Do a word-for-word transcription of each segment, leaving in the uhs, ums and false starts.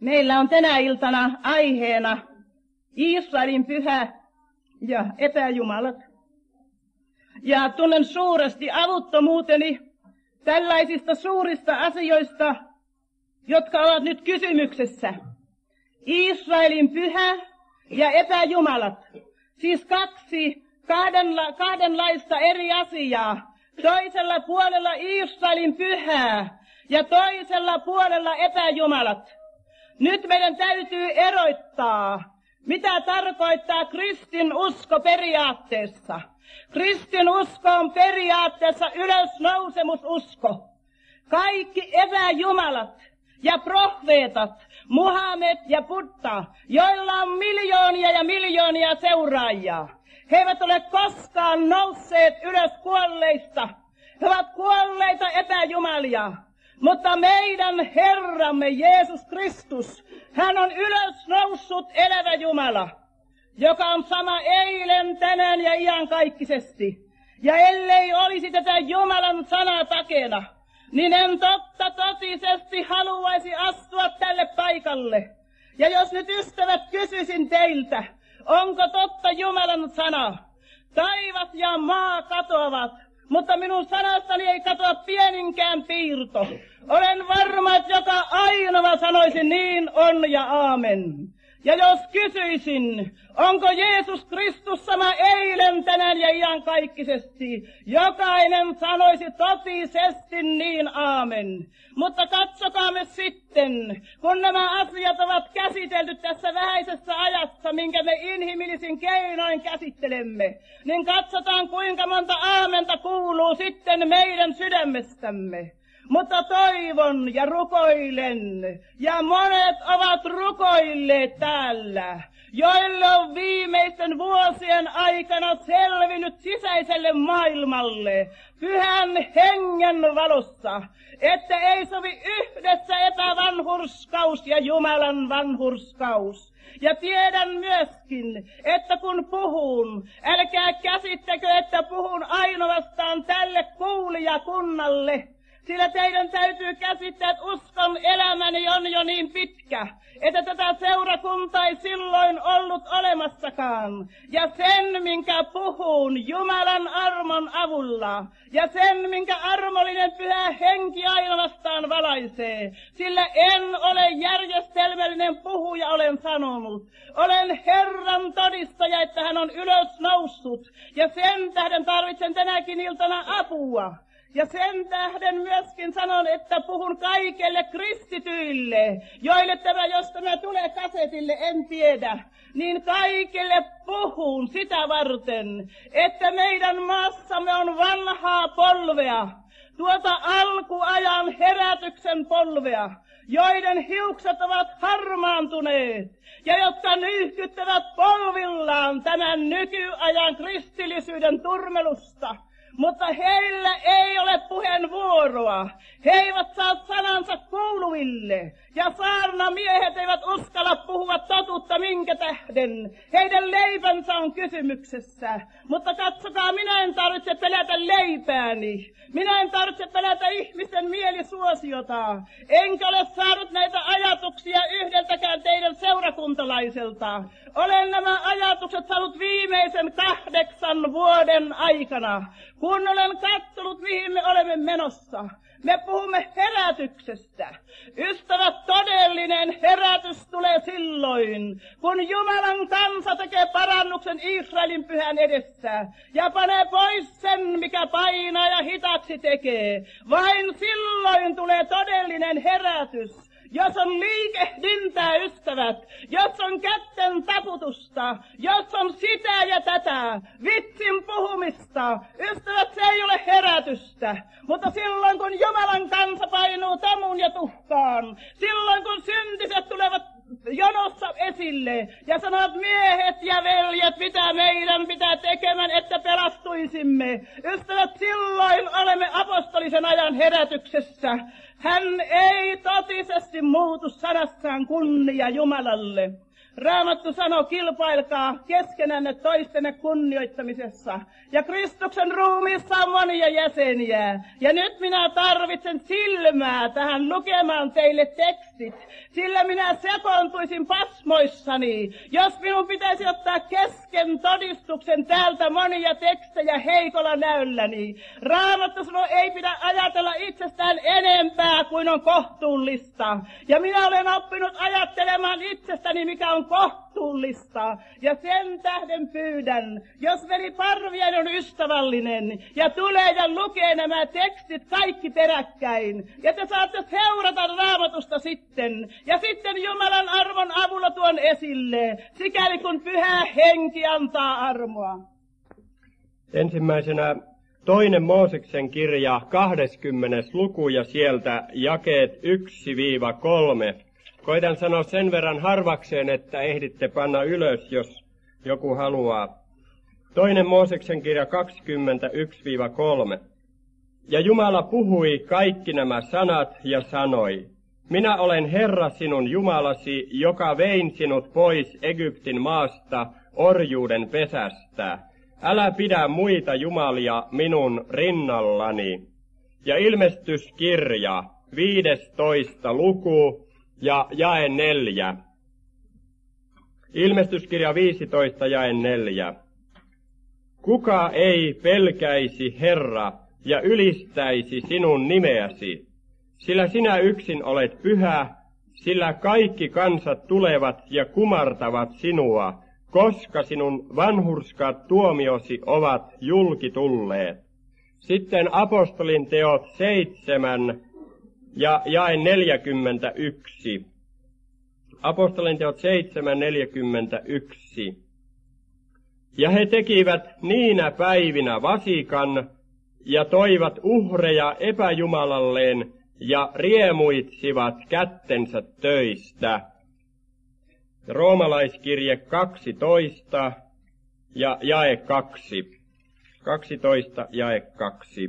Meillä on tänä iltana aiheena Israelin pyhä ja epäjumalat. Ja tunnen suuresti avuttomuuteni tällaisista suurista asioista, jotka ovat nyt kysymyksessä. Israelin pyhä ja epäjumalat, siis kaksi kahdenla, kahdenlaista eri asiaa. Toisella puolella Israelin pyhää ja toisella puolella epäjumalat. Nyt meidän täytyy erottaa, mitä tarkoittaa kristinusko periaatteessa. Kristinusko on periaatteessa ylösnousemususko. Kaikki epäjumalat ja profeetat, Muhammed ja Buddha, joilla on miljoonia ja miljoonia seuraajia. He eivät ole koskaan nousseet ylös kuolleista. He ovat kuolleita epäjumalia. Mutta meidän Herramme Jeesus Kristus, hän on ylös noussut elävä Jumala, joka on sama eilen, tänään ja iankaikkisesti. Ja ellei olisi tätä Jumalan sanaa takena, niin en totta totisesti haluaisi astua tälle paikalle. Ja jos nyt ystävät kysyisin teiltä, onko totta Jumalan sana? Taivas ja maa katoavat, mutta minun sanastani ei katoa pieninkään piirto. Olen varma, että joka ainoa sanoisi niin on ja aamen. Ja jos kysyisin, onko Jeesus Kristus sama eilen, tänään ja iankaikkisesti, jokainen sanoisi totisesti niin aamen. Mutta katsokaamme sitten, kun nämä asiat ovat käsitelty tässä vähäisessä ajassa, minkä me inhimillisin keinoin käsittelemme, niin katsotaan kuinka monta aamenta kuuluu sitten meidän sydämestämme. Mutta toivon ja rukoilen, ja monet ovat rukoilleet täällä, joille on viimeisten vuosien aikana selvinnyt sisäiselle maailmalle pyhän hengen valossa, että ei sovi yhdessä epävanhurskaus ja Jumalan vanhurskaus. Ja tiedän myöskin, että kun puhun, älkää käsittäkö, että puhun ainoastaan tälle kuulijakunnalle, sillä teidän täytyy käsittää, että uskon elämäni on jo niin pitkä, että tätä seurakuntaa ei silloin ollut olemassakaan. Ja sen, minkä puhun Jumalan armon avulla, ja sen, minkä armollinen pyhä henki ainoastaan valaisee, sillä en ole järjestelmällinen puhuja, olen sanonut. Olen Herran todistaja, että hän on ylös noussut, ja sen tähden tarvitsen tänäkin iltana apua. Ja sen tähden myöskin sanon, että puhun kaikille kristityille, joille tämä, jos tämä tulee kasetille, en tiedä, niin kaikille puhun sitä varten, että meidän maassamme on vanhaa polvea, tuota alkuajan herätyksen polvea, joiden hiukset ovat harmaantuneet ja jotka nyyhkyttävät polvillaan tämän nykyajan kristillisyyden turmelusta. Mutta heillä ei ole puheenvuoroa. He eivät saa sanansa kuuluville. Ja saarnamiehet eivät uskalla puhua totuutta minkä tähden. Heidän leipänsä on kysymyksessä. Mutta katsokaa, minä en tarvitse pelätä leipääni. Minä en tarvitse pelätä ihmisten mielisuosiota. Enkä ole saanut näitä ajatuksia yhdeltäkään teidän seurakuntalaiselta. Olen nämä ajatukset saanut viimeisen kahdeksan vuoden aikana, kun olen katsonut, mihin me olemme menossa. Me puhumme herätyksestä. Ystävät, todellinen herätys tulee silloin, kun Jumalan kansa tekee parannuksen Israelin pyhän edessä ja panee pois sen, mikä painaa ja hitaaksi tekee. Vain silloin tulee todellinen herätys. Jos on liikehdintää, ystävät, jos on kätten taputusta, jos on sitä ja tätä, vitsin puhumista, ystävät, se ei ole herätystä. Mutta silloin, kun Jumalan kansa painuu tamuun ja tuhkaan, silloin, kun syntiset tulevat jonossa esille ja sanovat, miehet ja veljet, mitä meidän pitää tekemään, että pelastuisimme. Ystävät, silloin olemme apostolisen ajan herätyksessä. Hän ei totisesti muutu sanassaan kunnia Jumalalle. Raamattu sanoo, kilpailkaa keskenänne toistenne kunnioittamisessa. Ja Kristuksen ruumiissa on monia jäseniä. Ja nyt minä tarvitsen silmää tähän lukemaan teille tekstit, sillä minä sekoontuisin pasmoissani, jos minun pitäisi ottaa kesken todistuksen täältä monia tekstejä heikolla näölläni. Raamattu sanoo, ei pidä ajatella itsestään enempää kuin on kohtuullista. Ja minä olen oppinut ajattelemaan itsestäni, mikä on kohtuullista. Ja sen tähden pyydän, jos veli Parviainen on ystävällinen ja tulee ja lukee nämä tekstit kaikki peräkkäin. Ja te saatte seurata Raamatusta sitten. Ja sitten Jumalan armon avulla tuon esille, sikäli kun Pyhä Henki antaa armoa. Ensimmäisenä toinen Mooseksen kirja, kahdeskymmenes luku ja sieltä jakeet yksi kolme. Koitan sanoa sen verran harvakseen, että ehditte panna ylös, jos joku haluaa. Toinen Mooseksen kirja kaksikymmentäyksi kolme. Ja Jumala puhui kaikki nämä sanat ja sanoi, minä olen Herra sinun Jumalasi, joka vein sinut pois Egyptin maasta orjuuden pesästä. Älä pidä muita jumalia minun rinnallani. Ja ilmestyskirja, viidestoista luku ja jae neljä. Ilmestyskirja viisitoista jae neljä. Kuka ei pelkäisi Herra ja ylistäisi sinun nimeäsi, sillä sinä yksin olet pyhä, sillä kaikki kansat tulevat ja kumartavat sinua, koska sinun vanhurskat tuomiosi ovat julkitulleet. Sitten apostolin teot seitsemän ja jae neljäkymmentäyksi. Apostolin teot seitsemän neljäkymmentäyksi. Ja he tekivät niinä päivinä vasikan ja toivat uhreja epäjumalalleen ja riemuitsivat kättensä töistä. Roomalaiskirje kaksitoista ja jae kaksi. kaksitoista jae kaksi.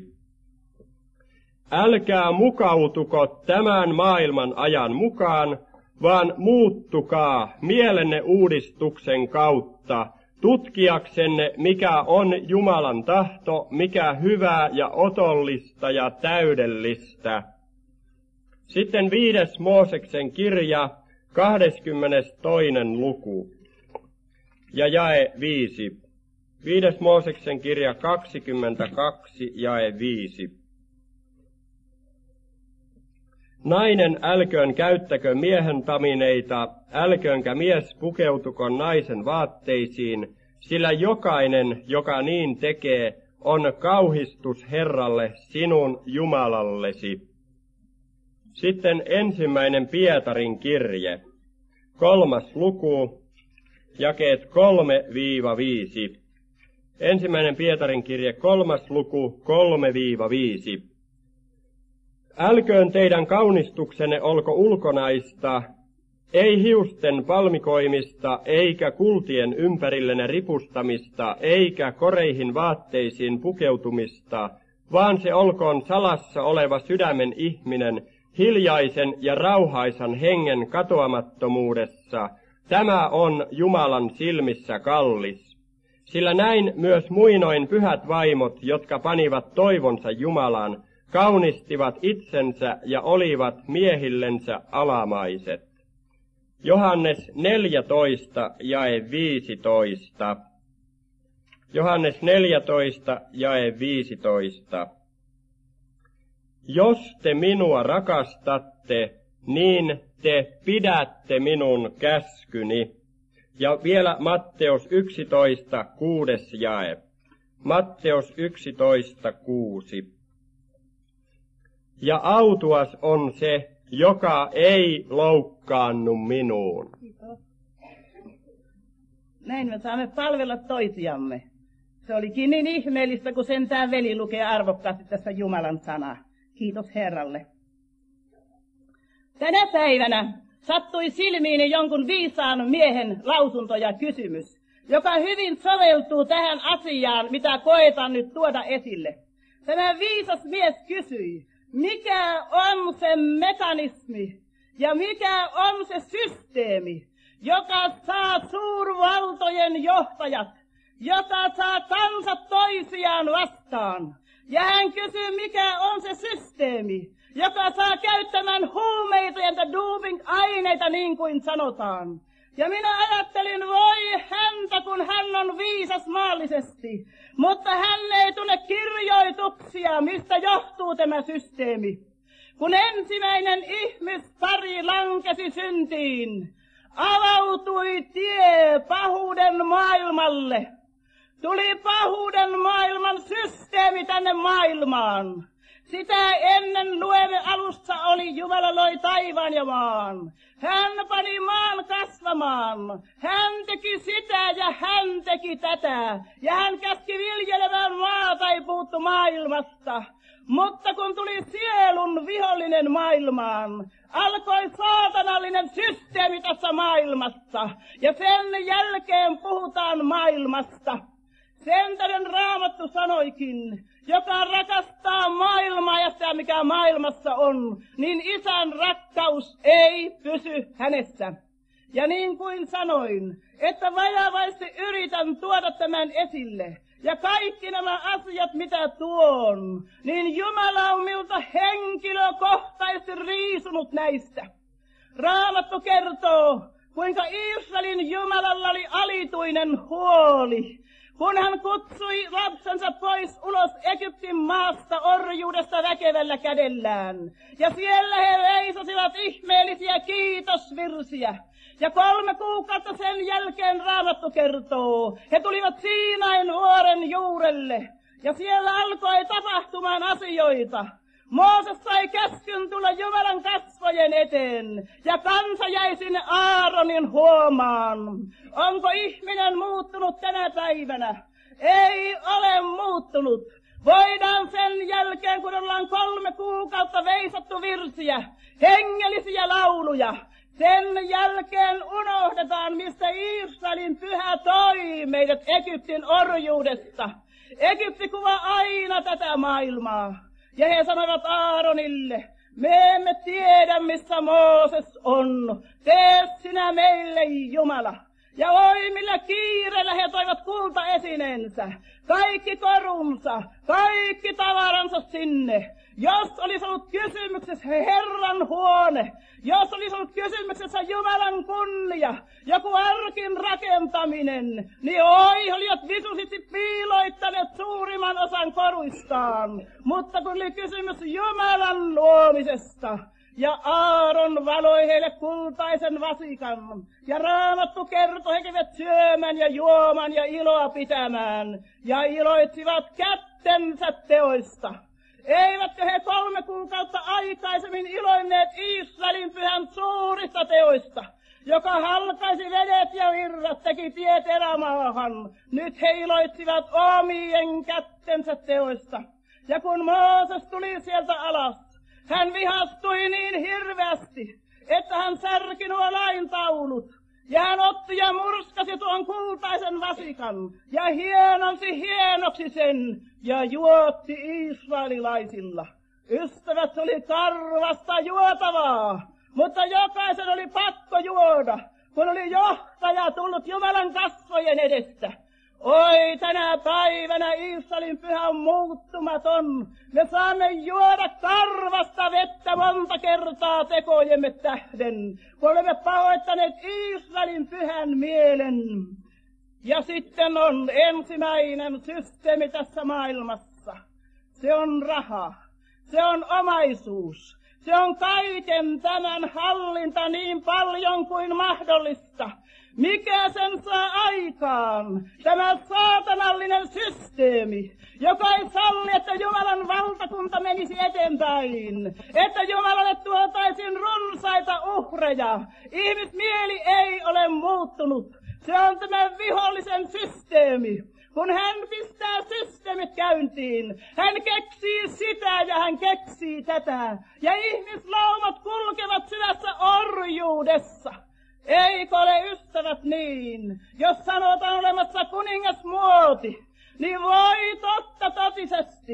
Älkää mukautuko tämän maailman ajan mukaan, vaan muuttukaa mielenne uudistuksen kautta, tutkiaksenne, mikä on Jumalan tahto, mikä hyvää ja otollista ja täydellistä. Sitten viides Mooseksen kirja, kahdeskymmenestoinen luku ja jae viisi. Viides Mooseksen kirja kaksikymmentäkaksi jae viisi. Nainen älköön käyttäkö miehen tamineita, älköönkä mies pukeutuko naisen vaatteisiin, sillä jokainen, joka niin tekee, on kauhistus Herralle sinun Jumalallesi. Sitten ensimmäinen Pietarin kirje, kolmas luku, jakeet kolme viisi. Ensimmäinen Pietarin kirje, kolmas luku, kolme viisi. Älköön teidän kaunistuksenne olko ulkonaista, ei hiusten palmikoimista, eikä kultien ympärillenne ripustamista, eikä koreihin vaatteisiin pukeutumista, vaan se olkoon salassa oleva sydämen ihminen, hiljaisen ja rauhaisan hengen katoamattomuudessa. Tämä on Jumalan silmissä kallis. Sillä näin myös muinoin pyhät vaimot, jotka panivat toivonsa Jumalaan, kaunistivat itsensä ja olivat miehillensä alamaiset. Johannes neljätoista jae viisitoista. Johannes neljätoista jae viisitoista. Jos te minua rakastatte, niin te pidätte minun käskyni. Ja vielä Matteus yksitoista, kuudes jae. Matteus yksitoista, kuusi. Ja autuas on se, joka ei loukkaannu minuun. Näin me saamme palvella toisiamme. Se olikin niin ihmeellistä, kun sentään veli lukee arvokkaasti tässä Jumalan sanaa. Kiitos Herralle. Tänä päivänä sattui silmiini jonkun viisaan miehen lausunto ja kysymys, joka hyvin soveltuu tähän asiaan, mitä koetan nyt tuoda esille. Tämä viisas mies kysyi, mikä on se mekanismi ja mikä on se systeemi, joka saa suurvaltojen johtajat, joka saa kansat toisiaan vastaan. Ja hän kysyy, mikä on se systeemi, joka saa käyttämään huumeita ja doping-aineita, niin kuin sanotaan. Ja minä ajattelin, voi häntä, kun hän on viisas maallisesti, mutta hän ei tunne kirjoituksia, mistä johtuu tämä systeemi. Kun ensimmäinen ihmispari lankesi syntiin, avautui tie pahuuden maailmalle. Tuli pahuuden maailman systeemi tänne maailmaan. Sitä ennen luemme alussa oli Jumala loi taivaan ja maan. Hän pani maan kasvamaan. Hän teki sitä ja hän teki tätä. Ja hän käski viljelemään maata, ei puuttu maailmasta. Mutta kun tuli sielun vihollinen maailmaan, alkoi saatanallinen systeemi tässä maailmassa. Ja sen jälkeen puhutaan maailmasta. Sen tähden Raamattu sanoikin, joka rakastaa maailmaa ja sitä mikä maailmassa on, niin isän rakkaus ei pysy hänessä. Ja niin kuin sanoin, että vajavaisesti yritän tuoda tämän esille. Ja kaikki nämä asiat, mitä tuon, niin Jumala on minulta henkilökohtaisesti riisunut näistä. Raamattu kertoo, kuinka Israelin Jumalalla oli alituinen huoli, kun hän kutsui lapsensa pois ulos Egyptin maasta orjuudesta väkevällä kädellään. Ja siellä he veisasivat ihmeellisiä kiitosvirsiä. Ja kolme kuukautta sen jälkeen Raamattu kertoo, he tulivat Siinain vuoren juurelle. Ja siellä alkoi tapahtumaan asioita. Mooses sai käskyn tulla Jumalan kasvojen eteen, ja kansa jäi sinne Aaronin huomaan. Onko ihminen muuttunut tänä päivänä? Ei ole muuttunut. Voidaan sen jälkeen, kun ollaan kolme kuukautta veisattu virsiä, hengellisiä lauluja, sen jälkeen unohdetaan, mistä Israelin pyhä toi meidät Egyptin orjuudesta. Egypti kuvaa aina tätä maailmaa. Ja he sanoivat Aaronille, me emme tiedä, missä Mooses on. Tee sinä meille Jumala. Ja oi, millä kiireellä he toivat kultaesineensä, kaikki korunsa, kaikki tavaransa sinne. Jos olisi ollut kysymyksessä Herran huone, jos olisi ollut kysymyksessä Jumalan kunnia, joku arkin rakentaminen, niin oi, olivat visuisesti piiloittaneet suurimman osan koruistaan. Mutta kun oli kysymys Jumalan luomisesta, ja Aaron valoi heille kultaisen vasikan, ja Raamattu kertoi, he kävivät syömään ja juomaan ja iloa pitämään, ja iloitsivat kättensä teoista. Eivätkö he kolme kuukautta aikaisemmin iloinneet Israelin pyhän suurista teoista, joka halkaisi vedet ja virrat, teki tiet erämaahan. Nyt he iloitsivat omien kättensä teoista. Ja kun Mooses tuli sieltä alas, hän vihastui niin hirveästi, että hän särki nuo laintaulut. Ja hän otti ja murskasi tuon kultaisen vasikan ja hienonsi hienoksi sen ja juotti israelilaisilla. Ystävät, se oli karvasta juotavaa, mutta jokaisen oli pakko juoda, kun oli johtaja tullut Jumalan kasvojen edestä. Oi, tänä päivänä Israelin pyhä on muuttumaton. Me saamme juoda karvasta vettä monta kertaa tekojemme tähden, kun olemme pahoittaneet Israelin pyhän mielen. Ja sitten on ensimmäinen systeemi tässä maailmassa. Se on raha. Se on omaisuus. Se on kaiken tämän hallinta niin paljon kuin mahdollista. Mikä sen saa aikaan? Tämä saatanallinen systeemi, joka ei salli, että Jumalan valtakunta menisi eteenpäin. Että Jumalalle tuotaisiin runsaita uhreja. Ihmismieli ei ole muuttunut. Se on tämä vihollisen systeemi. Kun hän pistää systeemit käyntiin, hän keksii sitä ja hän keksii tätä. Ja ihmislaumat kulkevat syvässä orjuudessa. Eikö ole, ystävät, niin? Jos sanotaan olemassa kuningasmuoti, niin voi totta totisesti.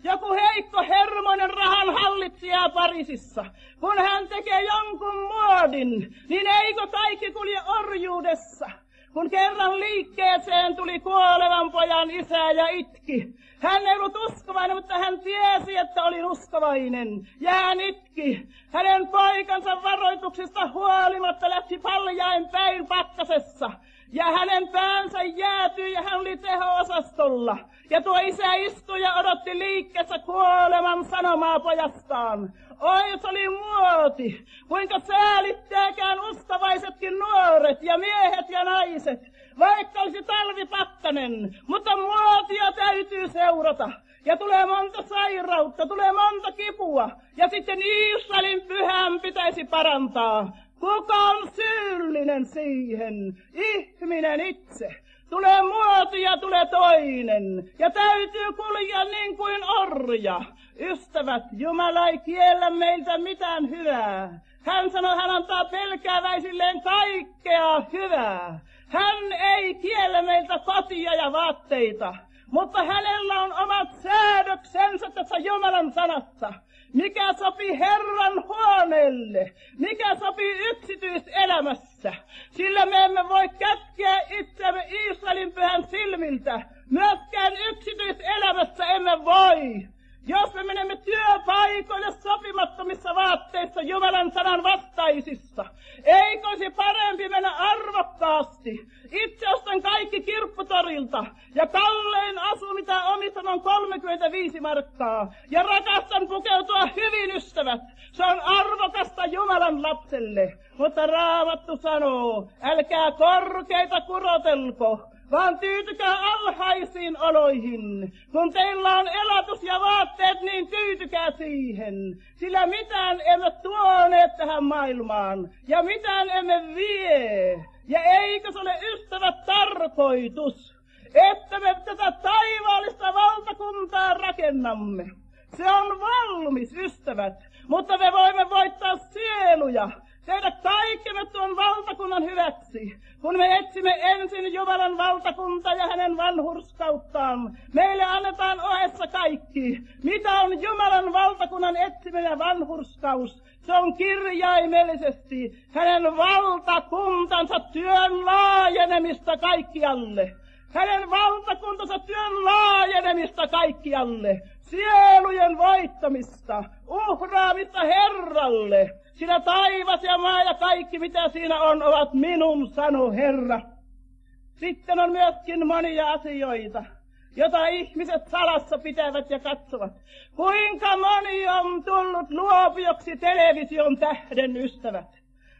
joku heikko hermoinen rahan hallitsija Pariisissa, kun hän tekee jonkun muodin, niin eikö kaikki kulje orjuudessa? Kun kerran liikkeeseen tuli kuolevan pojan isä ja itki. Hän ei ollut uskovainen, mutta hän tiesi, että oli uskovainen. Ja hän itki. Hänen poikansa varoituksista huolimatta lähti paljain päin pakkasessa. Ja hänen päänsä jäätyi ja hän oli teho-osastolla. Ja tuo isä istui ja odotti liikkeessä kuoleman sanomaa pojastaan. Oi, se oli muoti. Kuinka säälittääkään uskovaisetkin nuoret ja miehet ja naiset. Vaikka olisi talvipakkanen, mutta muotia täytyy seurata. Ja tulee monta sairautta, tulee monta kipua. Ja sitten Israelin pyhän pitäisi parantaa. Kuka on syyllinen siihen? Ihminen itse. Tulee muoti ja tulee toinen. Ja täytyy kulkea niin kuin orja. Ystävät, Jumala ei kiellä meiltä mitään hyvää. Hän sanoi, hän antaa pelkääväisilleen kaikkea hyvää. Hän ei kiellä meiltä kotia ja vaatteita, mutta hänellä on omat säädöksensä tässä Jumalan sanassa. Mikä sopii Herran huoneelle, mikä sopii yksityiselämässä. Sillä me emme voi kätkeä itseämme Israelin pyhän silmiltä. Myöskään yksityiselämässä emme voi. Jos me menemme työpaikoille sopimattomissa vaatteissa Jumalan sanan vastaisissa, eikö olisi parempi mennä arvokkaasti? Itse ostan kaikki kirpputorilta ja kallein asu, mitä omistan, on kolmekymmentäviisi markkaa. Ja rakastan pukeutua hyvin, ystävät. Se on arvokasta Jumalan lapselle. Mutta Raamattu sanoo, älkää korkeita kurotelko, vaan tyytykää alhaisiin oloihin. Kun teillä on elatus ja vaatteet, niin tyytykää siihen. Sillä mitään emme tuoneet tähän maailmaan, ja mitään emme vie. Ja eikö se ole, ystävät, tarkoitus, että me tätä taivaallista valtakuntaa rakennamme? Se on valmis, ystävät, mutta me voimme voittaa sieluja. Tehdä kaikkemme tuon valtakunnan hyväksi, kun me etsimme ensin Jumalan valtakunta ja hänen vanhurskauttaan. Meille annetaan ohessa kaikki. Mitä on Jumalan valtakunnan etsiminen ja vanhurskaus? Se on kirjaimellisesti hänen valtakuntansa työn laajenemista kaikkialle. Hänen valtakuntansa työn laajenemista kaikkialle. Sielujen voittamista, uhraamista Herralle. Sillä taivas ja maa ja kaikki, mitä siinä on, ovat minun, sanoo Herra. Sitten on myöskin monia asioita, jota ihmiset salassa pitävät ja katsovat. Kuinka moni on tullut luopioksi television tähden, ystävät?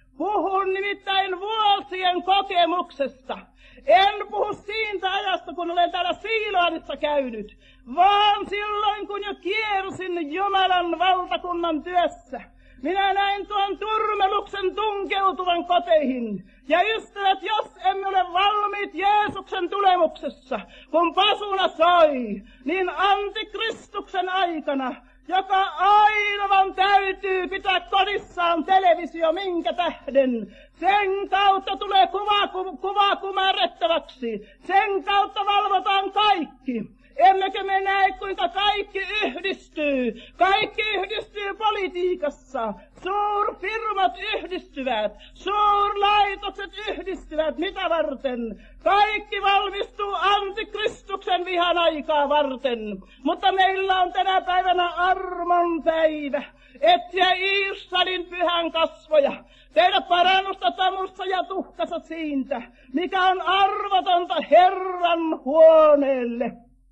Puhun nimittäin vuosien kokemuksesta. En puhu siitä ajasta, kun olen täällä Siiloanissa käynyt, vaan silloin, kun jo kiersin Jumalan valtakunnan työssä. Minä näin tuon turmeluksen tunkeutuvan koteihin. Ja ystävät, jos emme ole valmiit Jeesuksen tulemuksessa, kun pasuna soi, niin antikristuksen aikana, joka aivan täytyy pitää kodissaan televisio minkä tähden, sen kautta tulee kuva, ku, kuva kumarrettavaksi, sen kautta valvotaan kaikki. Emmekö me näe, kuinka kaikki yhdistyy? Kaikki yhdistyy politiikassa. Suurfirmat yhdistyvät. Suurlaitokset yhdistyvät. Mitä varten? Kaikki valmistuu antikristuksen vihan aikaa varten. Mutta meillä on tänä päivänä armon päivä. Etsiä Israelin pyhän kasvoja. Tehdä parannusta tamussa ja tuhkassa siitä, mikä on arvotonta Herran huoneelle.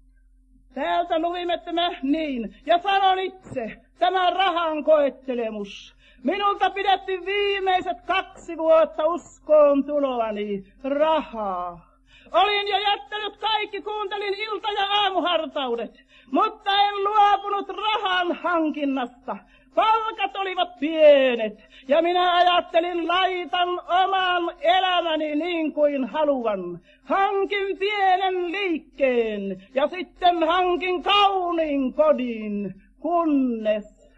Täältä luimme tämä niin, ja sanon itse, tämä rahan koettelemus. Minulta pidettiin viimeiset kaksi vuotta uskoon tuloani rahaa. Olin jo jättänyt kaikki, kuuntelin ilta- ja aamuhartaudet, mutta en luopunut rahan hankinnasta. Palkat olivat pienet, ja minä ajattelin, laitan oman elämäni niin kuin haluan. Hankin pienen liikkeen, ja sitten hankin kauniin kodin, kunnes,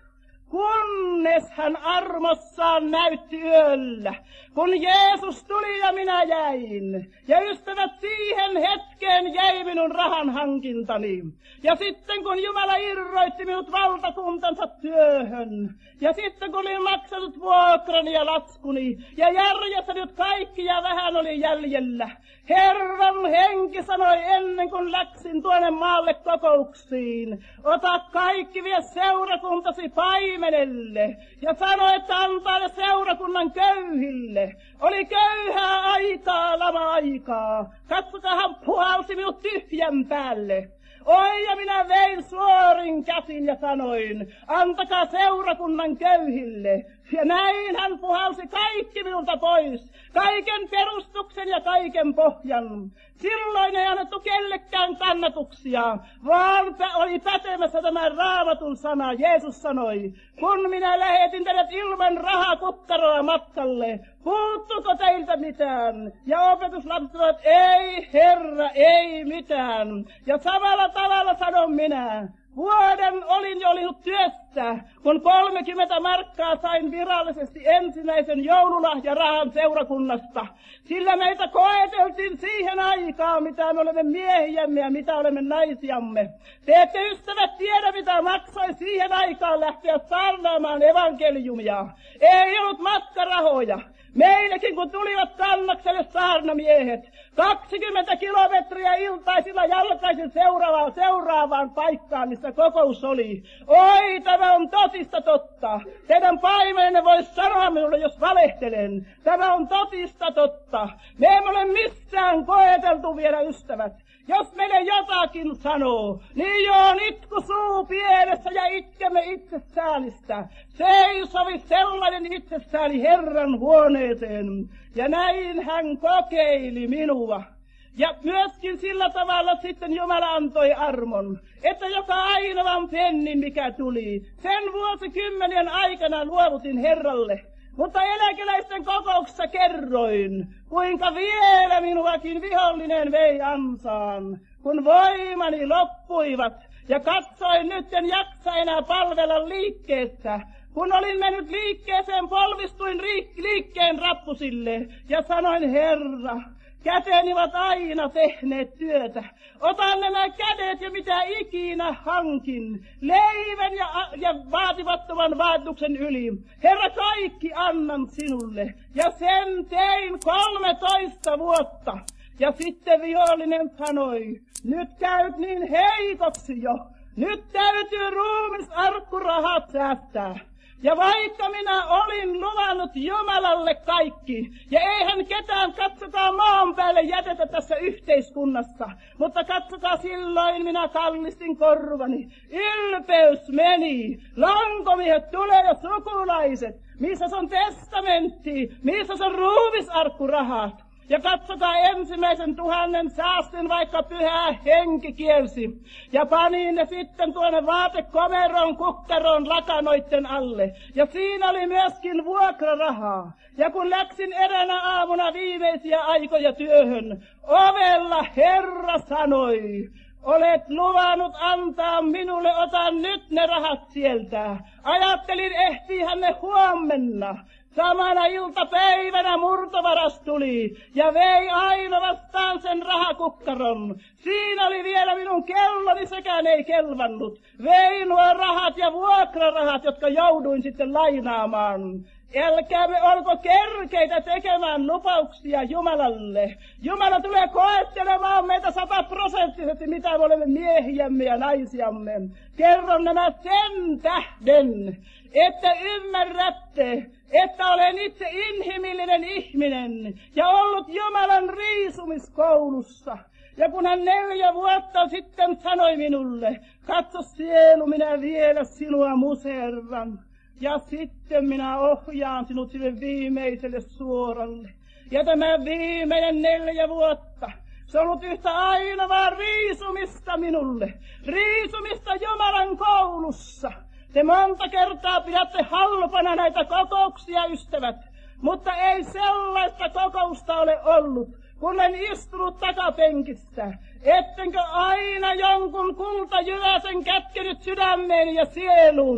kunnes hän armossaan näytti yöllä, kun Jeesus tuli ja minä jäin. Ja ystävät, siihen hetkeen jäi minun rahan hankintani. Ja sitten kun Jumala irroitti minut valtakuntansa työhön, ja sitten kun olin maksanut vuokrani ja laskuni, ja järjestänyt kaikki ja vähän oli jäljellä, Herran henki sanoi ennen kuin läksin tuonne maalle kokouksiin, ota kaikki vie seurakuntasi paimenelle, ja sanoi, että antaa ne seurakunnan köyhille. Oli köyhää aikaa, lama-aikaa. Katsokaa, hän puhalsi minut tyhjän päälle. Oi, ja minä vein suorin käsin ja sanoin, antakaa seurakunnan köyhille. Ja näin hän puhalsi kaikki minulta pois, kaiken perustuksen ja kaiken pohjan. Silloin ei annettu kellekään kannatuksia, vaan oli pätemässä tämä Raamatun sana. Jeesus sanoi, kun minä lähetin teidät ilman rahakukkaroa matkalle, puuttuko teiltä mitään? Ja opetuslapset sanoivat, ei Herra, ei mitään. Ja samalla tavalla sanon minä, vuoden olin jo ollut työssä, kun kolmekymmentä markkaa sain virallisesti ensimmäisen joululahjarahan seurakunnasta. Sillä meitä koeteltiin siihen aikaan, mitä me olemme miehiämme ja mitä olemme naisiamme. Te ette ystävät tiedä, mitä maksoi siihen aikaan lähteä saarnaamaan evankeliumia. Ei ollut matkarahoja. Meillekin kun tulivat Kannakselle saarnamiehet, kaksikymmentä kilometriä iltaisilla jalkaisin seuraavaan, seuraavaan paikkaan, missä kokous oli. Oi, tämä on totista totta. Teidän paimenenne voisi sanoa minulle, jos valehtelen. Tämä on totista totta. Me emme ole missään koeteltu vielä, ystävät. Jos meille jotakin sanoo, niin joo, itku suu pienessä ja itkemme itsesäälistä. Se ei sovi sellainen itsesääli Herran huoneeseen. Ja näin hän kokeili minua. Ja myöskin sillä tavalla sitten Jumala antoi armon, että joka ainoan pennin mikä tuli, sen vuosikymmenien aikana luovutin Herralle. Mutta eläkeläisten kokouksessa kerroin, kuinka vielä minuakin vihollinen vei ansaan, kun voimani loppuivat ja katsoin nyt en jaksa enää palvella liikkeessä. Kun olin mennyt liikkeeseen, polvistuin liikkeen rappusille ja sanoin, Herra, käteni ovat aina tehneet työtä. Otan nämä kädet ja mitä ikinä hankin, leivän ja, ja vaatimattoman vaatuksen yli. Herra, kaikki annan sinulle. Ja sen tein kolmetoista vuotta. Ja sitten vihollinen sanoi, nyt käyt niin heikoksi jo. Nyt täytyy ruumisarkkurahat säästää. Ja vaikka minä olin luvannut Jumalalle kaikki, ja eihän ketään katsokaa maan päälle jätetä tässä yhteiskunnassa, mutta katsokaa silloin minä kallistin korvani. Ylpeys meni, lankomiehet tulee ja sukulaiset, missä on testamentti, missä on ruumisarkkurahat. Ja katsokaa ensimmäisen tuhannen säästin, vaikka pyhä henki kielsi. Ja panin ne sitten tuonne vaatekomeron kukkaron lakanoitten alle. Ja siinä oli myöskin vuokrarahaa. Ja kun läksin eräänä aamuna viimeisiä aikoja työhön, ovella Herra sanoi, olet luvannut antaa minulle, otan nyt ne rahat sieltä. Ajattelin, ehtiihän ne huomenna. Samana iltapäivänä murtovaras tuli ja vei ainoastaan sen rahakukkaron. Siinä oli vielä minun kelloni, sekään ei kelvannut. Vei nuo rahat ja vuokrarahat, jotka jouduin sitten lainaamaan. Älkäämme olko kerkeitä tekemään lupauksia Jumalalle. Jumala tulee koettelemaan meitä sataprosenttisesti, mitä me olemme miehiämme ja naisiamme. Kerron nämä sen tähden, että ymmärrätte, että olen itse inhimillinen ihminen ja ollut Jumalan riisumiskoulussa. Ja kun hän neljä vuotta sitten sanoi minulle, katso sielu, minä vielä sinua muserran. Ja sitten minä ohjaan sinut sille viimeiselle suoralle. Ja tämä viimeinen neljä vuotta, se on ollut yhtä ainoa riisumista minulle. Riisumista Jumalan koulussa. Te monta kertaa pidätte halpana näitä kokouksia, ystävät, mutta ei sellaista kokousta ole ollut, kun olen istunut takapenkissä. Ettenkö aina jonkun kultajyväsen kätkenyt sydämeeni ja sieluuni.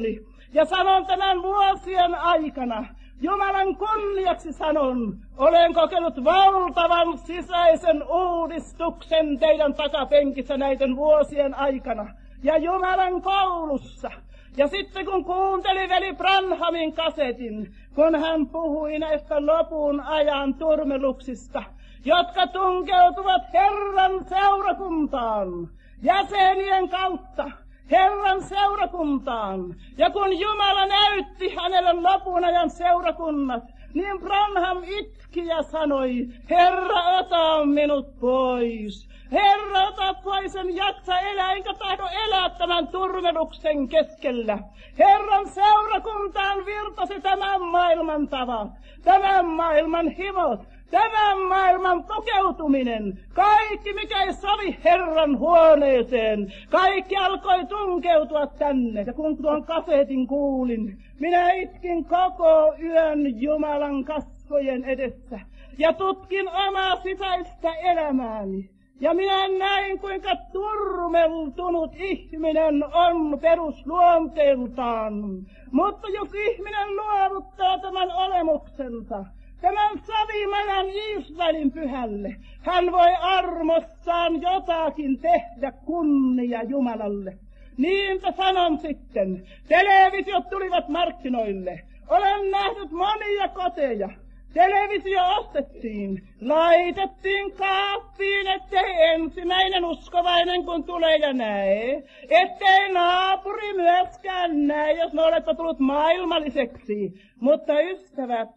Ja sanon tämän vuosien aikana, Jumalan kunniaksi sanon, olen kokenut valtavan sisäisen uudistuksen teidän takapenkissä näiden vuosien aikana. Ja Jumalan koulussa. Ja sitten kun kuuntelin veli Branhamin kasetin, kun hän puhui näistä lopun ajan turmeluksista, jotka tunkeutuvat Herran seurakuntaan, jäsenien kautta, Herran seurakuntaan. Ja kun Jumala näytti hänelle lopun ajan seurakunnat, niin Branham itki ja sanoi, Herra, ota minut pois. Herra, ota pois, en jaksa elää, enkä tahdo elää tämän turmeluksen keskellä. Herran seurakuntaan virtasi tämän maailman tavat, tämän maailman himot, tämän maailman pukeutuminen, kaikki mikä ei sovi Herran huoneeseen, kaikki alkoi tunkeutua tänne. Ja kun tuon kasetin kuulin, minä itkin koko yön Jumalan kasvojen edessä ja tutkin omaa sisäistä elämääni. Ja minä näin, kuinka turmeltunut ihminen on perusluonteeltaan. Mutta jos ihminen luovuttaa tämän olemuksensa, tämän savimajan Israelin pyhälle, hän voi armossaan jotakin tehdä kunnia Jumalalle. Niinpä sanon sitten, televisiot tulivat markkinoille. Olen nähnyt monia koteja. Televisio ostettiin, laitettiin kaappiin, ettei ensimmäinen uskovainen kun tulee ja näe, ettei naapuri myöskään näe, jos me olette tullut maailmalliseksi. Mutta ystävät,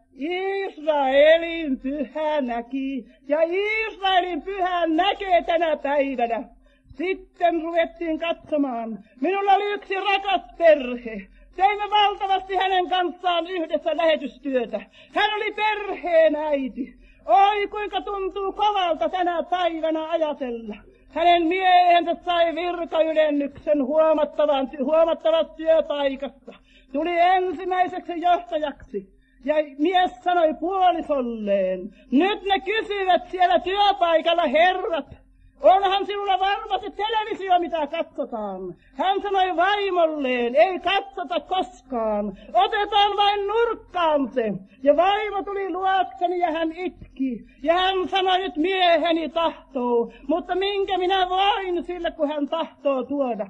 Israelin pyhä näki, ja Israelin pyhä näkee tänä päivänä. Sitten ruvettiin katsomaan. Minulla oli yksi rakas perhe. Teimme valtavasti hänen kanssaan yhdessä lähetystyötä. Hän oli perheen äiti. Oi, kuinka tuntuu kovalta tänä päivänä ajatella. Hänen miehensä sai virkaylennyksen huomattavan, huomattavassa työpaikassa. Tuli ensimmäiseksi johtajaksi. Ja mies sanoi puolisolleen, nyt ne kysyvät siellä työpaikalla herrat, onhan sinulla varmasti televisio, mitä katsotaan. Hän sanoi vaimolleen, ei katsota koskaan, otetaan vain nurkkaan se. Ja vaimo tuli luokseni ja hän itki. Ja hän sanoi, nyt mieheni tahtoo, mutta minkä minä voin sille, kun hän tahtoo tuoda.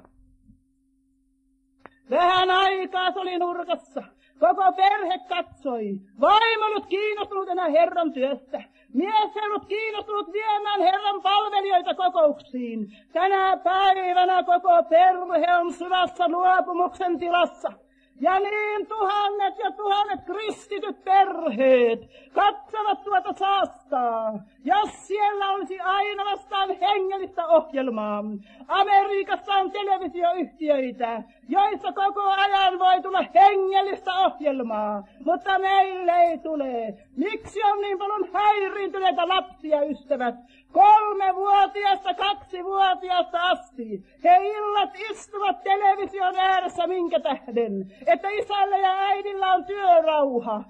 Vähän aikaa se oli nurkassa. Koko perhe katsoi. Vaimo ollut kiinnostunut enää Herran työstä. Mies ei ollut kiinnostunut viemään Herran palvelijoita kokouksiin. Tänä päivänä koko perhe on syvässä luopumuksen tilassa. Ja niin tuhannet ja tuhannet kristityt perheet katsovat tuota saastaa. Jos siellä olisi ainoastaan hengellistä ohjelmaa. Amerikassa on televisioyhtiöitä, joissa koko ajan voi tulla hengellistä ohjelmaa, mutta meille ei tule. Miksi on niin paljon häiriintyneitä lapsia, ystävät? Kolmevuotiaasta kaksivuotiaasta asti. He illat istuvat television ääressä minkä tähden? Että isällä ja äidillä on työrauha.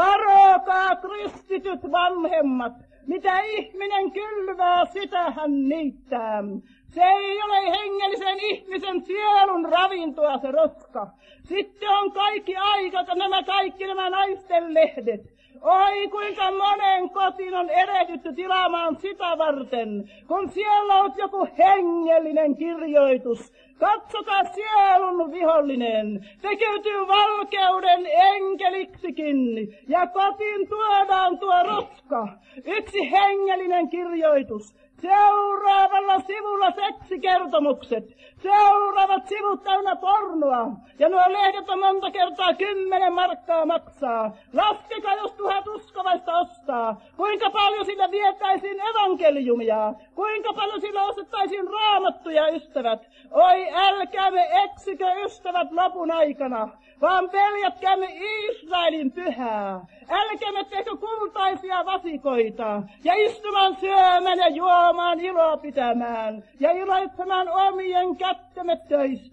Varokaa kristityt vanhemmat. Mitä ihminen kylvää, sitä hän niittää. Se ei ole hengellisen ihmisen sielun ravintoa se roska. Sitten on kaikki aika, nämä kaikki nämä naisten lehdet. Oi, kuinka monen kotiin on erehdytty tilaamaan sitä varten, kun siellä on joku hengellinen kirjoitus. Katsokaa sielun vihollinen, tekeytyy valkeuden enkeliksikin, ja kotiin tuodaan tuo roska. Yksi hengellinen kirjoitus. Seuraavalla sivulla seksikertomukset. Seuraavat sivut täynnä pornoa. Ja nuo lehdet on monta kertaa kymmenen markkaa maksaa. Laskekaa, jos tuhat uskovaista ostaa. Kuinka paljon sillä vietäisiin evankeliumia? Kuinka paljon sillä ostettaisiin raamattuja, ystävät? Oi, älkäämme eksikö, ystävät, lopun aikana, vaan peljätkäämme Israelin pyhää. Älkäämme tehkö kultaisia vasikoita ja istumaan syömään ja juomaan iloa pitämään ja iloitsemaan omien kättemme töistä.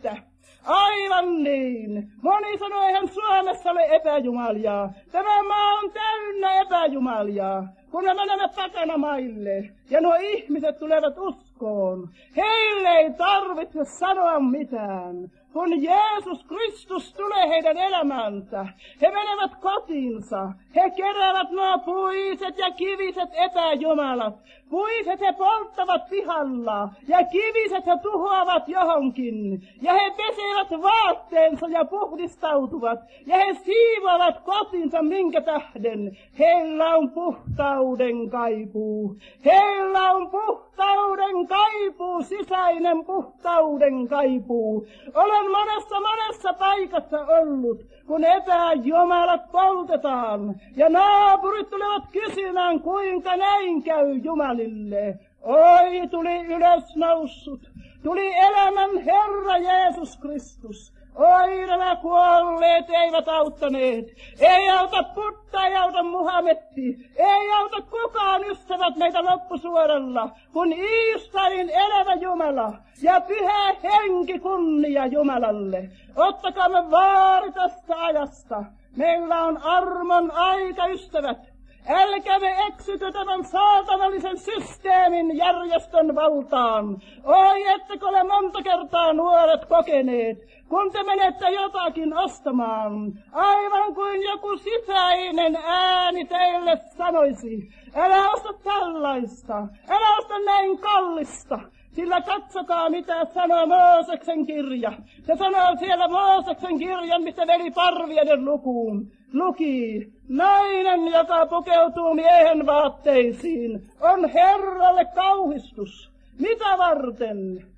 Aivan niin. Moni sanoo, eihän Suomessa ole epäjumalia. Tämä maa on täynnä epäjumalia. Kun ne menevät takanamaille ja nuo ihmiset tulevat uskoon, heille ei tarvitse sanoa mitään. Kun Jeesus Kristus tulee heidän elämänsä, he menevät kotiinsa. He keräävät nuo puiset ja kiviset epäjumalat. Puiset he polttavat pihalla ja kiviset he tuhoavat johonkin. Ja he pesevät vaatteensa ja puhdistautuvat. Ja he siivoavat kotinsa minkä tähden. Heillä on puhtauden kaipuu. Heillä on puhtauden kaipuu, sisäinen puhtauden kaipuu. Olen monessa monessa paikassa ollut, kun epäjumalat poltetaan. Ja naapurit tulevat kysymään, kuinka näin käy jumalille. Oi, tuli ylösnoussut, tuli elämän Herra Jeesus Kristus. Oi, nämä kuolleet eivät auttaneet. Ei auta Buddha, ei auta Muhammetti. Ei auta kukaan ystävät meitä loppusuoralla, kun Israelin elävä Jumala ja pyhä henki kunnia Jumalalle. Ottakaamme vaari tästä ajasta. Meillä on armon aika, ystävät. Älkäämme eksykö tämän saatanallisen systeemin järjestön valtaan. Oi, ettekö ole monta kertaa nuoret kokeneet, kun te menette jotakin ostamaan, aivan kuin joku sisäinen ääni teille sanoisi, älä osta tällaista, älä osta näin kallista. Sillä katsokaa, mitä sanoo Mooseksen kirja. Se sanoo siellä Mooseksen kirjan, mistä veli Parviainen lukuun. Luki, nainen, joka pukeutuu miehen vaatteisiin, on Herralle kauhistus. Mitä varten?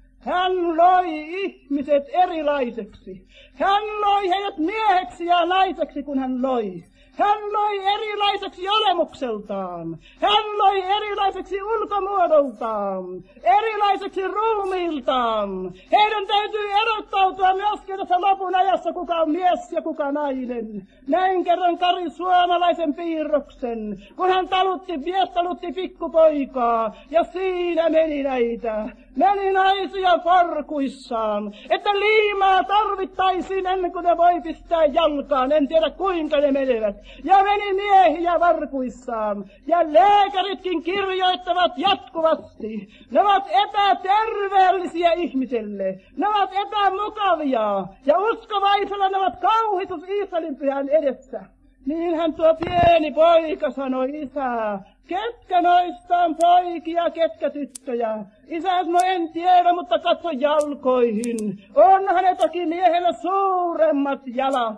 Hän loi ihmiset erilaiseksi. Hän loi heidät mieheksi ja naiseksi, kun hän loi. Hän loi erilaiseksi olemukseltaan. Hän loi erilaiseksi ulkomuodoltaan. Erilaiseksi ruumiiltaan. Heidän täytyy erottautua myöskin tässä lopun ajassa, kuka on mies ja kuka nainen. Näin kerran Kari suomalaisen piirroksen, kun hän talutti, mies talutti pikkupoikaa. Ja siinä meni näitä. Meni naisia farkuissaan, että liimaa tarvittaisiin ennen kuin ne voi pistää jalkaan. En tiedä kuinka ne menevät. Ja meni miehiä varkuissaan. Ja lääkäritkin kirjoittavat jatkuvasti. Ne ovat epäterveellisiä ihmiselle. Ne ovat epämukavia. Ja uskovaisella ne ovat kauhistus Israelin pyhän edessä. Niinhän tuo pieni poika sanoi isää. Ketkä noista on poikia, ketkä tyttöjä? Isä sanoi, en tiedä, mutta katso jalkoihin. Onhan ne toki miehellä suuremmat jalat.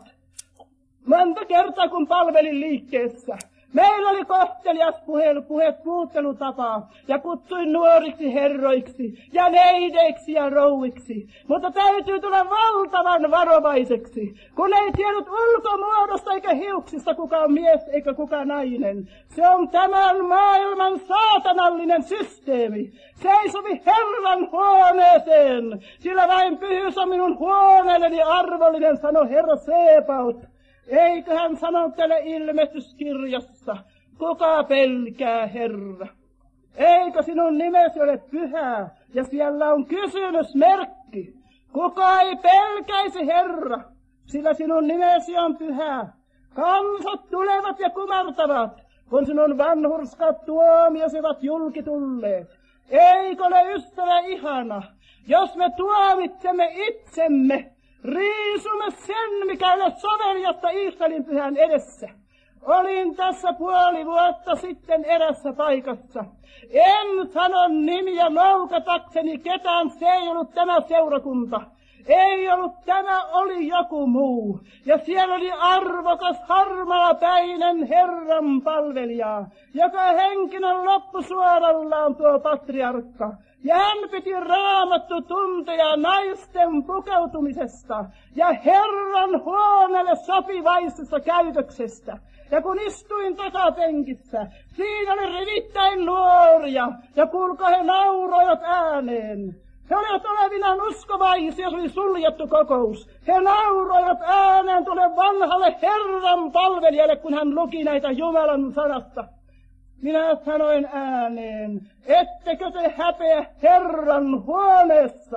Monta kertaa kun palvelin liikkeessä, meillä oli kohtelias puhelu, puhe, puhuttelutapa ja kutsuin nuoriksi herroiksi ja neideiksi ja rouviksi. Mutta täytyy tulla valtavan varovaiseksi, kun ei tiedä ulkomuodosta eikä hiuksista kuka on mies eikä kuka nainen. Se on tämän maailman saatanallinen systeemi. Se ei sovi Herran huoneeseen, sillä vain pyhyys on minun huoneelleni arvollinen, sanoi Herra Sebaot. Eikö hän sano teille ilmestyskirjassa, kuka pelkää Herra? Eikö sinun nimesi ole pyhä? Ja siellä on kysymysmerkki. Kuka ei pelkäisi Herra, sillä sinun nimesi on pyhä. Kansat tulevat ja kumartavat, kun sinun vanhurskat tuomiosi ovat julki tulleet. Eikö ole ystävä ihana, jos me tuomitsemme itsemme, riisumme sen, mikä ei ole soveliasta Israelin pyhän edessä. Olin tässä puoli vuotta sitten erässä paikassa. En sano nimiä loukatakseni ketään, se ei ollut tämä seurakunta. Ei ollut tämä, oli joku muu. Ja siellä oli arvokas harmaapäinen Herran palvelija, joka henkinen loppusuorallaan tuo patriarkka. Ja hän piti raamattu tunteja naisten pukeutumisesta ja Herran huoneelle sopivaisesta käytöksestä. Ja kun istuin takapenkissä, siinä oli rivittäin nuoria, ja kuulko he nauroivat ääneen. He olivat olevinaan uskovaisia, se oli suljettu kokous. He nauroivat ääneen tuolle vanhalle Herran palvelijalle, kun hän luki näitä Jumalan sanasta. Minä sanoin ääneen, ettekö te häpeä Herran huoneessa?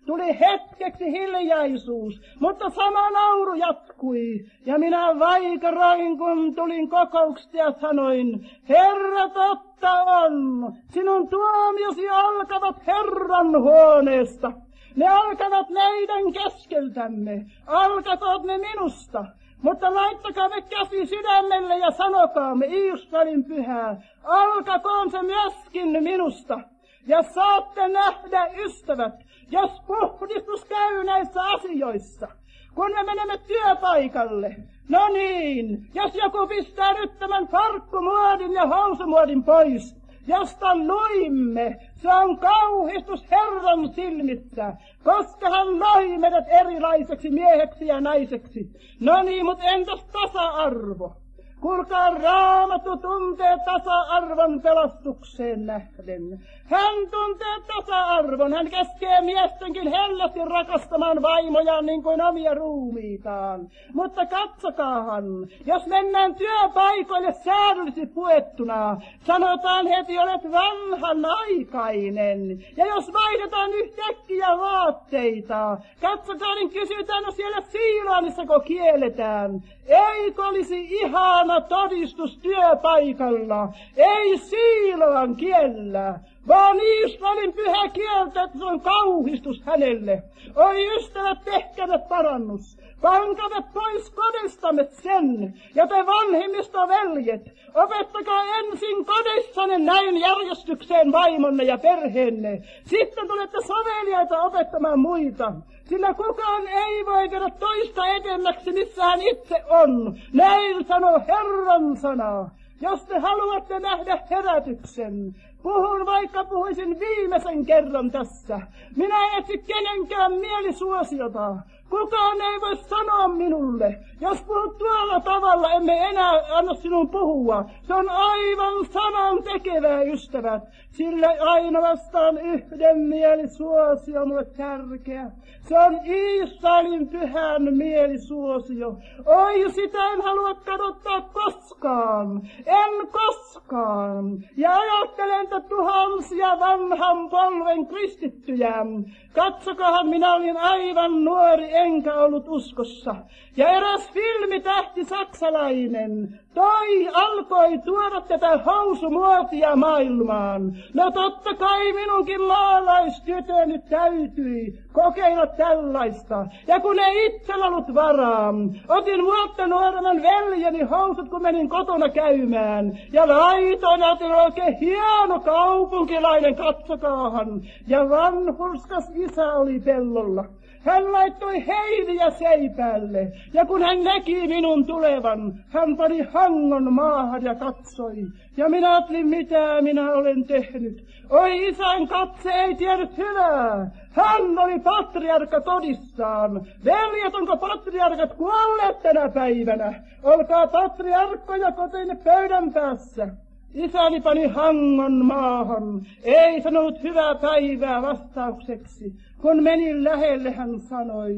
Tuli hetkeksi hiljaisuus, mutta sama nauru jatkui. Ja minä vaikaroin, kun tulin kokouksesta ja sanoin, Herra, totta on, sinun tuomiosi alkavat Herran huoneesta. Ne alkavat meidän keskeltämme, alkakoot ne minusta. Mutta laittakaa me käsi sydämelle ja sanokaamme Israelin pyhää, alkakoon se myöskin minusta. Ja saatte nähdä, ystävät, jos puhdistus käy näissä asioissa, kun me menemme työpaikalle. No niin, jos joku pistää nyt tämän farkkumuodin ja housumuodin pois, josta luimme, se on kauhistus Herran silmissä, koska hän loi meidät erilaiseksi mieheksi ja naiseksi. No niin, mutta entäs tasa-arvo? Kuulkaa, Raamattu tuntee tasa-arvon pelastukseen nähden. Hän tuntee tasa-arvon. Hän käskee miestenkin hellästi rakastamaan vaimojaan niin kuin omia ruumiitaan. Mutta katsokaahan, jos mennään työpaikoille säädöllisesti puettuna, sanotaan heti, olet vanhanaikainen. Ja jos vaihdetaan yhtäkkiä vaatteita, katsokaa, niin kysytään, no siellä siilaamissako kielletään. Eikö olisi ihana todistus työpaikalla? Ei siiloan kiellä, vaan Israelin pyhä kieltä, että se on kauhistus hänelle. Oi ystävät, tehkäämme parannus. Pankamme pois kodistamme sen, ja te vanhemmistoveljet, opettakaa ensin kodissanne näin järjestykseen vaimonne ja perheenne. Sitten tulette soveliaita opettamaan muita, sillä kukaan ei voi tehdä toista edemmäksi, missä hän itse on. Näin sanoo Herran sana. Jos te haluatte nähdä herätyksen, puhun vaikka puhuisin viimeisen kerran tässä. Minä en etsi kenenkään mielisuosiota. Kukaan ei voi sanoa minulle, jos puhut tuolla tavalla, emme enää anna sinun puhua. Se on aivan saman tekevää, ystävät, sillä ainoastaan yhden mielisuosio on mulle tärkeä. Se on Israelin pyhän mielisuosio. Oi, sitä en halua kadottaa koskaan, en koskaan. Ja ajattelen, että tuhansia vanhan polven kristittyjä. Katsokahan, minä olin aivan nuori, enkä ollut uskossa. Ja eräs filmitähti saksalainen toi alkoi tuoda tätä housumuotia maailmaan. No totta kai minunkin maalaistytöni täytyi kokeilla tällaista. Ja kun ei itsellä ollut varaa, otin vuotta nuoremman veljeni housut, kun menin kotona käymään. Ja laitoin, otin oikein hieno kaupunkilainen, katsokaahan. Ja vanhurskas isä oli pellolla. Hän laittoi heiniä seipäälle, ja kun hän näki minun tulevan, hän pani hangon maahan ja katsoi. Ja minä ajattelin, mitä minä olen tehnyt. Oi, isän katse ei tiennyt hyvää. Hän oli patriarkka kodissaan. Veljet, onko patriarkat kuolleet tänä päivänä? Olkaa patriarkkoja kotiin pöydän päässä. Isäni pani hangon maahan. Ei sanonut hyvää päivää vastaukseksi. Kun menin lähelle, hän sanoi,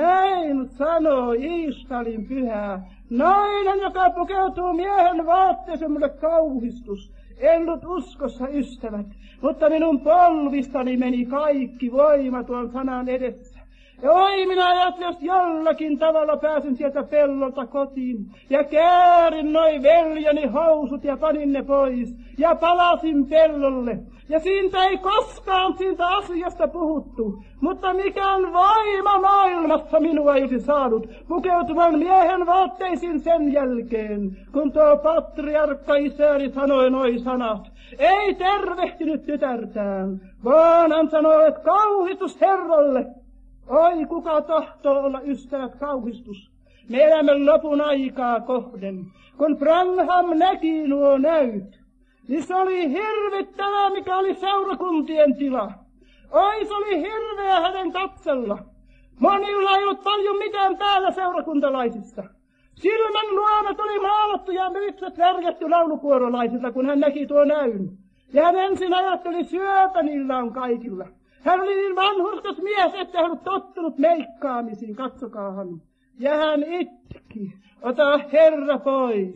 näin sanoo Israelin pyhä. Nainen, joka pukeutuu miehen vaatteeseen, mulle kauhistus. En ollut uskossa, ystävät, mutta minun polvistani meni kaikki voima tuon sanan edessä. Ja oi, minä ajattelin, jos jollakin tavalla pääsen sieltä pellolta kotiin. Ja käärin noi veljeni housut ja panin ne pois. Ja palasin pellolle. Ja siitä ei koskaan siitä asiasta puhuttu. Mutta mikään voima maailmassa minua ei olisi saanut pukeutumaan miehen vaatteisiin sen jälkeen, kun tuo patriarkka isäni sanoi noi sanat. Ei tervehtinyt tytärtään, vaan hän sanoi, että kauhistus Herralle. Oi, kuka tahtoo olla, ystävät, kauhistus? Me elämme lopun aikaa kohden. Kun Branham näki nuo näyt, niin se oli hirvittävää, mikä oli seurakuntien tila. Oi, se oli hirveä hänen katsella. Monilla ei ollut paljon mitään päällä seurakuntalaisissa. Silmän luomet oli maalattu ja myitset värjätty laulukuorolaisilta, kun hän näki tuo näyn. Ja hän ensin ajatteli, syöpä niillä on kaikilla. Hän oli niin vanhurskas mies, että hän oli tottunut meikkaamisiin, katsokaahan. Ja hän itki, ota Herra pois.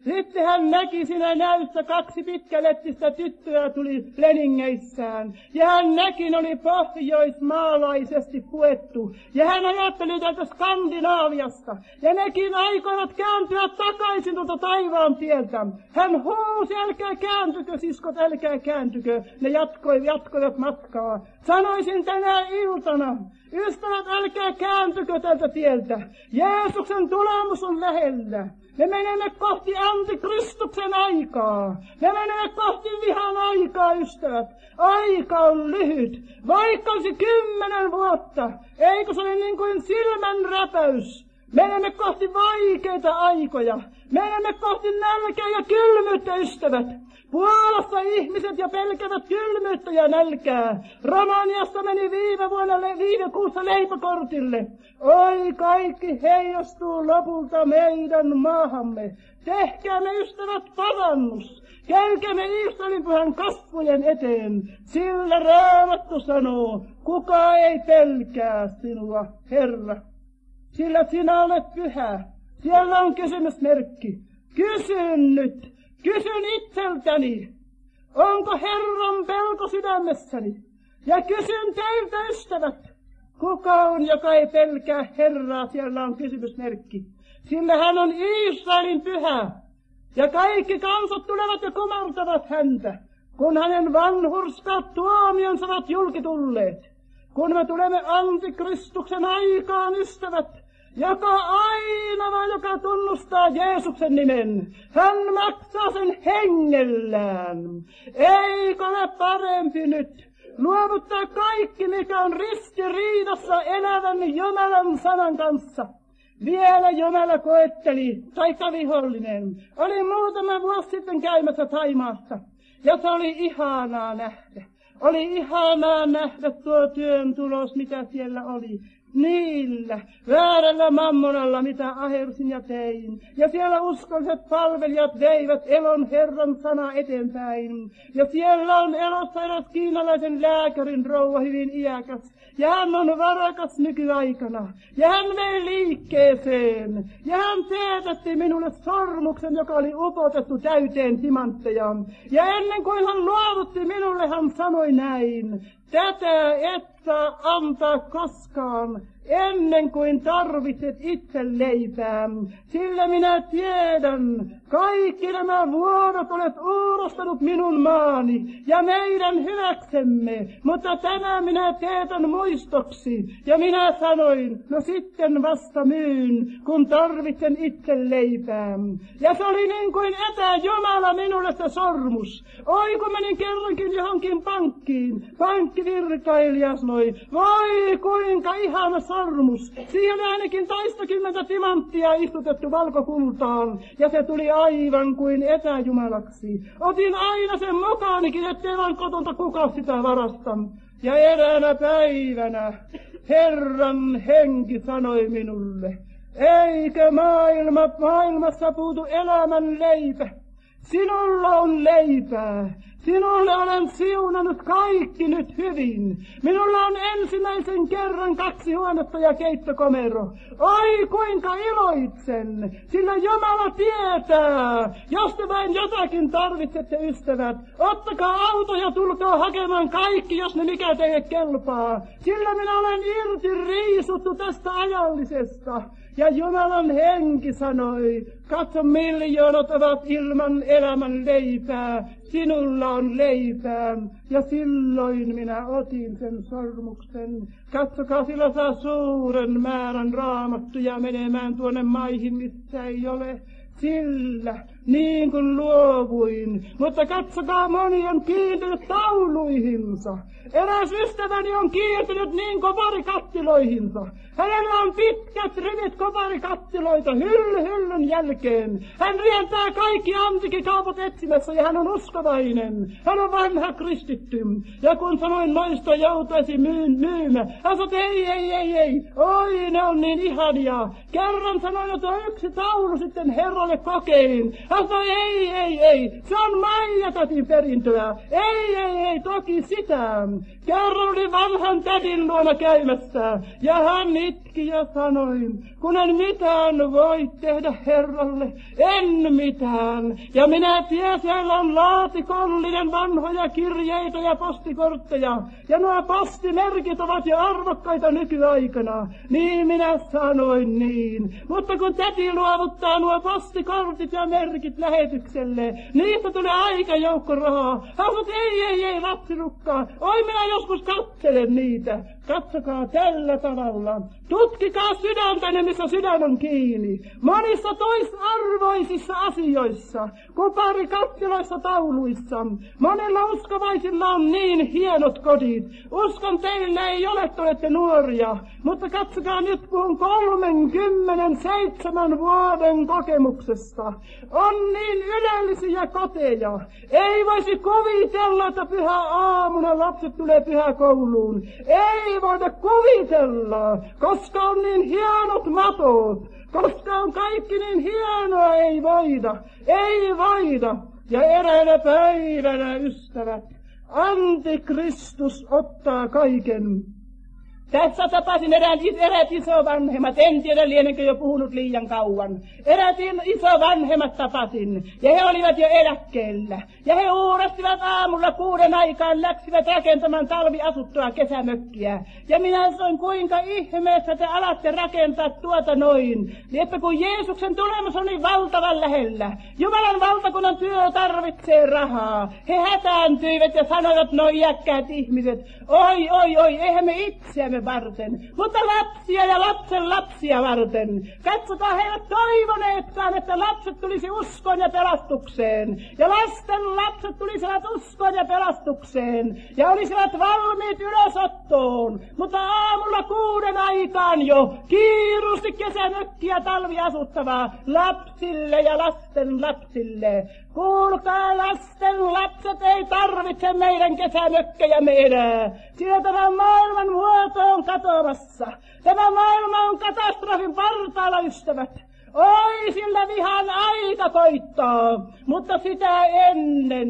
Sitten hän näki siinä näyssä kaksi pitkälettistä tyttöä tuli leningeissään. Ja hän näki, ne oli pohjoismaalaisesti puettu. Ja hän ajatteli täältä Skandinaaviasta. Ja nekin aikoivat kääntyä takaisin tuolta taivaan tieltä. Hän huusi, älkää kääntykö, siskot, älkää kääntykö. Ne jatkoi, jatkoivat matkaa. Sanoisin tänä iltana, ystävät, älkää kääntykö tältä tieltä. Jeesuksen tulemus on lähellä. Me menemme kohti antikristuksen aikaa. Me menemme kohti vihan aikaa, ystävät. Aika on lyhyt. Vaikka olisi kymmenen vuotta. Eikö se ole niin kuin silmän räpäys? Menemme kohti vaikeita aikoja. Menemme kohti nälkää ja kylmyyttä, ystävät. Puolassa ihmiset ja pelkävät kylmyyttä ja nälkää. Romaniasta meni viime vuonna, viime kuussa leipäkortille. Oi, kaikki heijastuu lopulta meidän maahamme. Tehkäämme, ystävät, parannus. Käykäämme Israelin pyhän kasvojen eteen. Sillä Raamattu sanoo, kuka ei pelkää sinua, Herra. Sillä sinä olet pyhä. Siellä on kysymysmerkki. Kysyn nyt. Kysyn itseltäni, onko Herran pelko sydämessäni? Ja kysyn teiltä, ystävät, kuka on, joka ei pelkää Herraa? Siellä on kysymysmerkki. Sillä hän on Israelin pyhä. Ja kaikki kansat tulevat ja kumartavat häntä, kun hänen vanhurskat tuomionsa ovat julkitulleet. Kun me tulemme antikristuksen aikaan, ystävät, joka ainoa, joka tunnustaa Jeesuksen nimen, hän maksaa sen hengellään. Eikö ole parempi nyt luovuttaa kaikki, mikä on ristiriidassa elävän Jumalan sanan kanssa? Vielä Jumala koetteli, taikka vihollinen. Oli muutama vuosi sitten käymässä Thaimaassa, ja se oli ihanaa nähdä. Oli ihanaa nähdä tuo työn tulos, mitä siellä oli. Niillä, väärällä mammonalla, mitä ahersin ja tein. Ja siellä uskolliset palvelijat veivät elon Herran sana eteenpäin. Ja siellä on elossa eräs kiinalaisen lääkärin rouva, hyvin iäkäs. Ja hän on varakas nykyaikana. Ja hän vei liikkeeseen. Ja hän teetätti minulle sormuksen, joka oli upotettu täyteen timantteja. Ja ennen kuin hän luovutti minulle, hän sanoi näin. Tätä et saa antaa koskaan, ennen kuin tarvitset itse leipää. Sillä minä tiedän, kaikki nämä vuodot olet uurastanut minun maani ja meidän hyväksemme, mutta tänään minä teetän muistoksi. Ja minä sanoin, no sitten vasta myyn, kun tarvitsen itse leipää. Ja se oli niin kuin etäjumala minulle se sormus. Oi, kun menin kerrankin johonkin pankkiin, pankkivirkailija sanoi, voi kuinka ihana sormus. Siihen ainakin toistakymmentä timanttia istutettu valkokultaan, ja se tuli aivan kuin etäjumalaksi. Otin aina sen mukaanikin, ettei vaan kotolta kukaan sitä varasta. Ja eräänä päivänä Herran henki sanoi minulle, eikö maailma, maailmassa puutu elämän leipä? Sinulla on leipää. Sinulle olen siunannut kaikki nyt hyvin. Minulla on ensimmäisen kerran kaksi huonetta ja keittokomero. Oi, kuinka iloitsen, sillä Jumala tietää. Jos te vain jotakin tarvitsette, ystävät, ottakaa auto ja tulkaa hakemaan kaikki, jos ne mikä teille kelpaa. Sillä minä olen irti riisuttu tästä ajallisesta. Ja Jumalan henki sanoi, katso, miljoonat ovat ilman elämän leipää, sinulla on leipää. Ja silloin minä otin sen sormuksen. Katsokaa, sillä saa suuren määrän raamattuja menemään tuonne maihin, missä ei ole. Sillä, niin kuin luovuin. Mutta katsokaa, moni on kiintynyt tauluihinsa. Eräs ystäväni on kiintynyt niin koparikattiloihinsa. Hänellä on pitkät rivit koparikattiloita hylly hyllyn jälkeen. Hän rientää kaikki antiikkikaupat etsimässä ja hän on uskovainen. Hän on vanha kristitty. Ja kun sanoin noista joutaisi myyn, myymä, hän sanoi, ei, ei, ei, ei. Oi, ne on niin ihania. Kerran sanoin, että yksi taulu sitten Herralle kokein. Hän sanoi, ei, ei, ei, se on Maija tätin perintöä. Ei, ei, ei, toki sitä. Kerran oli vanhan tätin luona käymässä, ja hän itki ja sanoi, kun en mitään voi tehdä Herralle, en mitään. Ja minä tiedän, siellä on laatikollinen vanhoja kirjeitä ja postikortteja, ja nuo postimerkit ovat jo arvokkaita nykyaikana. Niin minä sanoin niin. Mutta kun täti luovuttaa nuo postikortit ja merkit lähetykselle, niistä tulee aika joukko rahaa. Hän sanoi, ei, ei, ei, lapsirukkaa, oi minä joskus katselen niitä. Katsokaa tällä tavalla. Tutkikaa sydäntäne, missä sydän on kiinni. Monissa toisarvoisissa asioissa, kuparikattiloissa tauluissa. Monilla uskovaisilla on niin hienot kodit. Uskon teillä ei ole, te olette nuoria. Mutta katsokaa nyt, puhun kolmenkymmenenseitsemän vuoden kokemuksesta. On niin ylellisiä koteja. Ei voisi kuvitella, että pyhä aamuna lapset tulee pyhäkouluun. Ei voida kuvitella, koska on niin hienot matot, koska on kaikki niin hienoa, ei voida, ei voida. Ja eräänä päivänä, ystävät, Antikristus ottaa kaiken. Tässä tapasin erään, eräät isovanhemmat, en tiedä lienenkö jo puhunut liian kauan. Eräät isovanhemmat tapasin, ja he olivat jo eläkkeellä. Ja he uurastivat aamulla kuuden aikaan, läksivät rakentamaan talviasuttua kesämökkiä. Ja minä sanoin, kuinka ihmeessä te alatte rakentaa tuota noin. Niin että kun Jeesuksen tulemus on niin valtavan lähellä, Jumalan valtakunnan työ tarvitsee rahaa. He hätääntyivät ja sanoivat, no iäkkäät ihmiset, oi, oi, oi, eihän me itseämme varten, mutta lapsia ja lapsen lapsia varten. Katsokaa, he eivät toivoneetkaan, että lapset tulisi uskoon ja pelastukseen. Ja lasten lapset tulisivat uskoon ja pelastukseen. Ja olisivat valmiit ylösottoon. Mutta aamulla kuuden aikaan jo kiirusti kesämökkiä talviasuttavaa lapsille ja lasten lapsille. Kuulkaa, lasten lapset ei tarvitse meidän kesämökkejä enää. Sillä tämä maailman muoto on katoamassa. Tämä maailma on katastrofin partaalla, ystävät. Oi, sillä vihan aika koittaa, mutta sitä ennen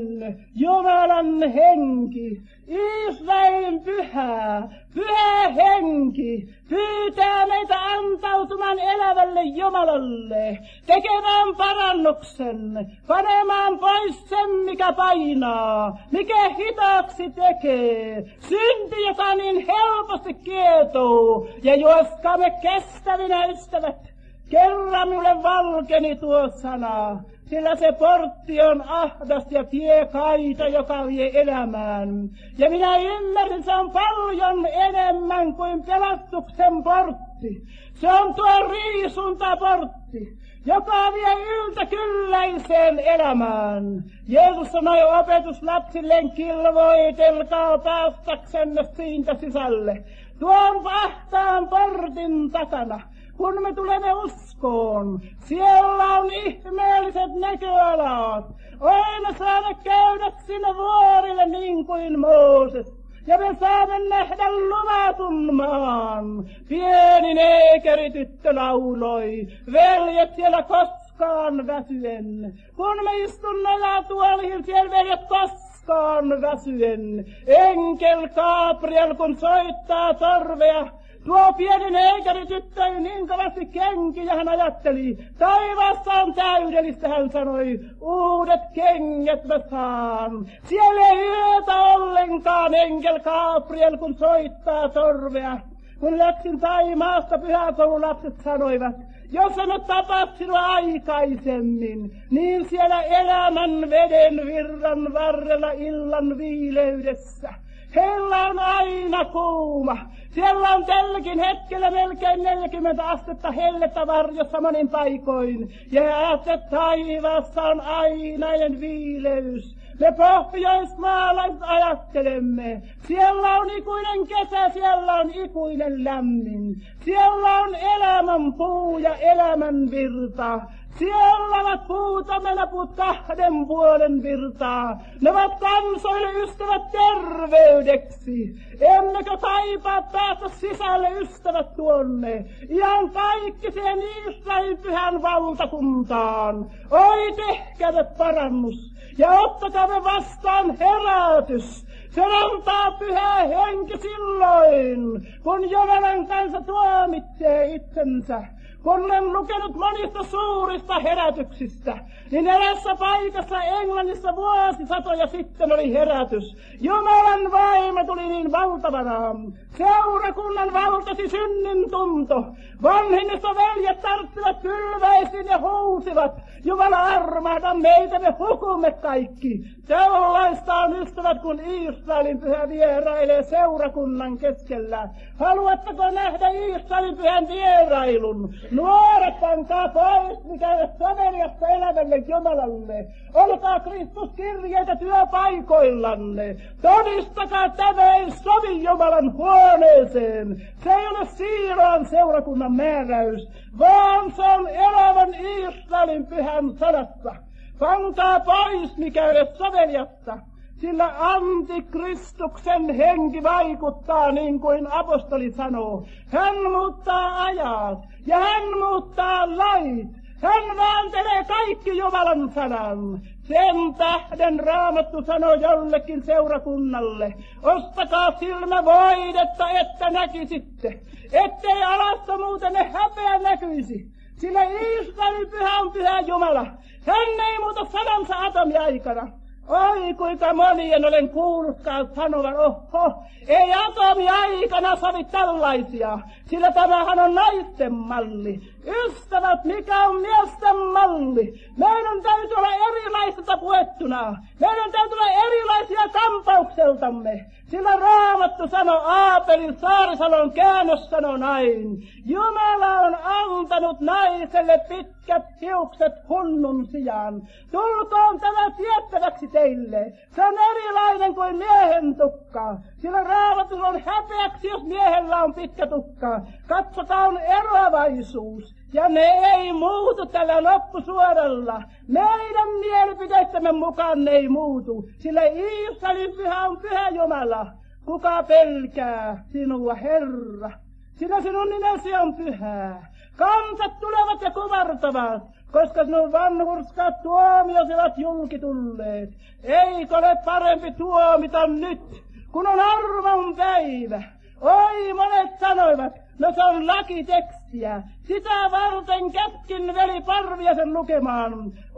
Jumalan henki, Israelin pyhä, pyhä henki, pyytää meitä antautumaan elävälle Jumalalle, tekemään parannuksen, panemaan pois sen, mikä painaa, mikä hitaaksi tekee, synti, joka niin helposti kietoo, ja juoskaamme kestävinä, ystävät. Kerran minulle valkeni tuo sana, sillä se portti on ahdas ja tie kaita, joka vie elämään. Ja minä ymmärsin, se on paljon enemmän kuin pelastuksen portti. Se on tuo riisuntaportti, joka vie yltäkylläiseen elämään. Jeesus sanoi opetuslapsilleen, kilvoitelkaa päästäksenne siitä sisälle. Tuon ahtaan portin takana. Kun me tulemme uskoon, siellä on ihmeelliset näköalat. Aina saamme käydä sinne vuorille niin kuin Mooses. Ja me saamme nähdä luvatun maan. Pieni neekerityttö lauloi, veljet siellä koskaan väsyen. Kun me istumme tuoliin, siellä veljet koskaan väsyen. Enkel Gabriel kun soittaa torvea, tuo pieni neekerityttö ei niin kovasti kenki, ja hän ajatteli, taivaassa on täydellistä, hän sanoi, uudet kengät mä saan. Siellä ei yötä ollenkaan enkel Gabriel, kun soittaa torvea. Kun läksin Taimaasta, pyhäkoululapset sanoivat, jos en ole tapas sinua aikaisemmin, niin siellä elämän veden virran varrella illan viileydessä. Heillä on aina kuuma. Siellä on tälläkin hetkellä melkein neljäkymmentä astetta hellettä varjossa monin paikoin. Ja että taivaassa on ainainen viileys. Me pohjoismaalaiset ajattelemme, siellä on ikuinen kesä, siellä on ikuinen lämmin. Siellä on elämän puu ja elämän virta. Siellä ovat puutamenapuut kahden puolen virtaa. Ne ovat kansoille ystävät terveydeksi. Emmekö taipaa päästä sisälle ystävät tuonne? Ihan kaikki siihen Israelin pyhän valtakuntaan. Oi tehkäämme parannus ja ottakaamme vastaan herätys. Se antaa pyhä henki silloin, kun Jumalan kansa tuomitsee itsensä. Kun olen lukenut monista suurista herätyksistä, niin erässä paikassa Englannissa vuosisatoja sitten oli herätys. Jumalan vaimo tuli niin valtavana. Seurakunnan valtasi synnin tunto. Vanhimmissa veljet tarttivat kylväisiin ja huusivat, Jumala armahda meitä, me hukumme kaikki. Sellaista on ystävät, kun Israelin pyhä vierailee seurakunnan keskellä. Haluatteko nähdä Israelin pyhän vierailun? Nuoret, pankaa pois, mikä ei soveliasta elävälle Jumalalle. Olkaa Kristuskirjeitä työpaikoillanne. Todistakaa, tämä ei sovi Jumalan huoneeseen. Se ei ole Siiloan seurakunnan määräys, vaan se on elävän Israelin pyhän sanassa. Pankaa pois, mikä ei ole soveliasta. Sillä antikristuksen henki vaikuttaa niin kuin apostoli sanoo. Hän muuttaa ajat ja hän muuttaa lait. Hän vääntelee kaikki Jumalan sanan. Sen tähden Raamattu sanoo jollekin seurakunnalle, ostakaa silmävoidetta, että näkisitte, ettei alassa muuten häpeä näkyisi. Sillä Israelin pyhä on pyhä Jumala. Hän ei muuta sanansa atomiaikana. Oi, kuinka monien olen kuullutkaan sanovan, oho, ei atomiaikana sovi tällaisia, sillä tämähän on naisten malli. Ystävät, mikä on miesten malli? Meidän täytyy olla erilaisesta puettuna. Meidän täytyy olla erilaisia kampaukseltamme. Sillä Raamattu sanoo, Aapelin Saarisalon käännös sanoo näin. Jumala on antanut naiselle pitkät hiukset hunnun sijaan. Tulkoon tämä tiettäväksi teille. Se on erilainen kuin miehen tukka. Sillä Raamattu on häpeäksi, jos miehellä on pitkä tukka. Katsotaan on eroavaisuus. Ja ne ei muutu tällä loppusuoralla. Meidän mielipiteittämme mukaan ne ei muutu. Sillä Israelin pyhä on pyhä Jumala. Kuka pelkää sinua, Herra? Sillä sinun nimesi on pyhää. Kansat tulevat ja kumartavat, koska sinun vanhurskaat tuomiosi ovat julki tulleet. Eikö ole parempi tuomita nyt, kun on armon päivä? Oi, monet sanoivat, no se on lakitekstiä. Sitä varten käskin veli Parviasen lukemaan.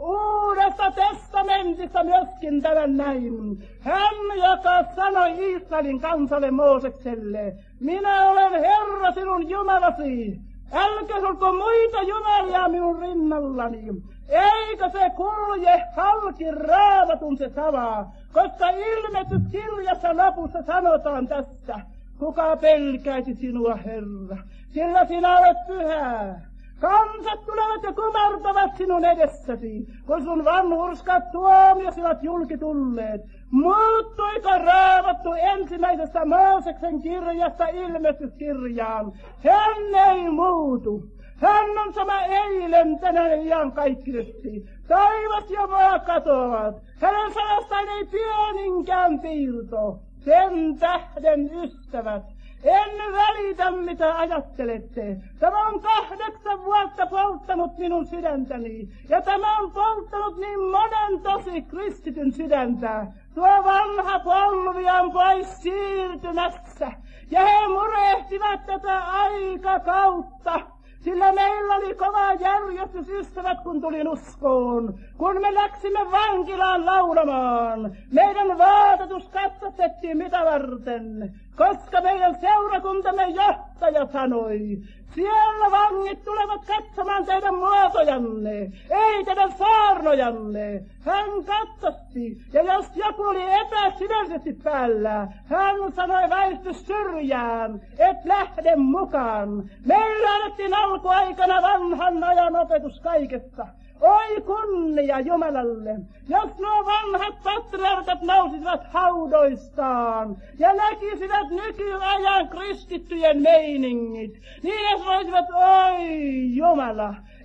Uudesta testamentista myöskin tämän näin. Hän, joka sanoi Israelin kansalle Moosekselle, minä olen Herra sinun Jumalasi. Älkää olko muita jumalia minun rinnallani. Eikö se kulje halki Raamatun se sama, koska ilmestyskirjassa lopussa sanotaan tässä. Kuka pelkäisi sinua, Herra, sillä sinä olet pyhää. Kansat tulevat ja kumartavat sinun edessäsi, kun sun vanhurskat tuomiosi ovat julki tulleet. Muuttuiko Raamattu ensimmäisestä Mooseksen kirjasta ilmestyskirjaan? Hän ei muutu. Hän on sama eilen, tänään ja iankaikkisesti. Taivas ja maa katoavat. Hänen sanastaan ei pieninkään piirto. Sen tähden, ystävät, en välitä mitä ajattelette. Tämä on kahdeksan vuotta polttanut minun sydäntäni. Ja tämä on polttanut niin monen tosi kristityn sydäntä. Tuo vanha polvi on pois siirtymässä. Ja he murehtivat tätä aikakautta. Sillä meillä oli kova järjestys, ystävät, kun tulin uskoon. Kun me läksimme vankilaan laulamaan, meidän vaatetus katsastettiin mitä varten, koska meidän seurakuntamme johtaja sanoi, siellä vangit tulevat katsomaan teidän muotojanne, ei teidän saarnojanne. Hän katsasti, ja jos joku oli epäsydällisesti päällä, hän sanoi väisty syrjään, et lähde mukaan. Meillä annettiin alkuaikana vanhan ajan opetus kaikesta. Oi kunnia Jumalalle, jos nuo vanhat patriarkat nousisivat haudoistaan ja näkisivät nykyajan kristittyjen meiningit, niin he sanoisivat, oi Jumala,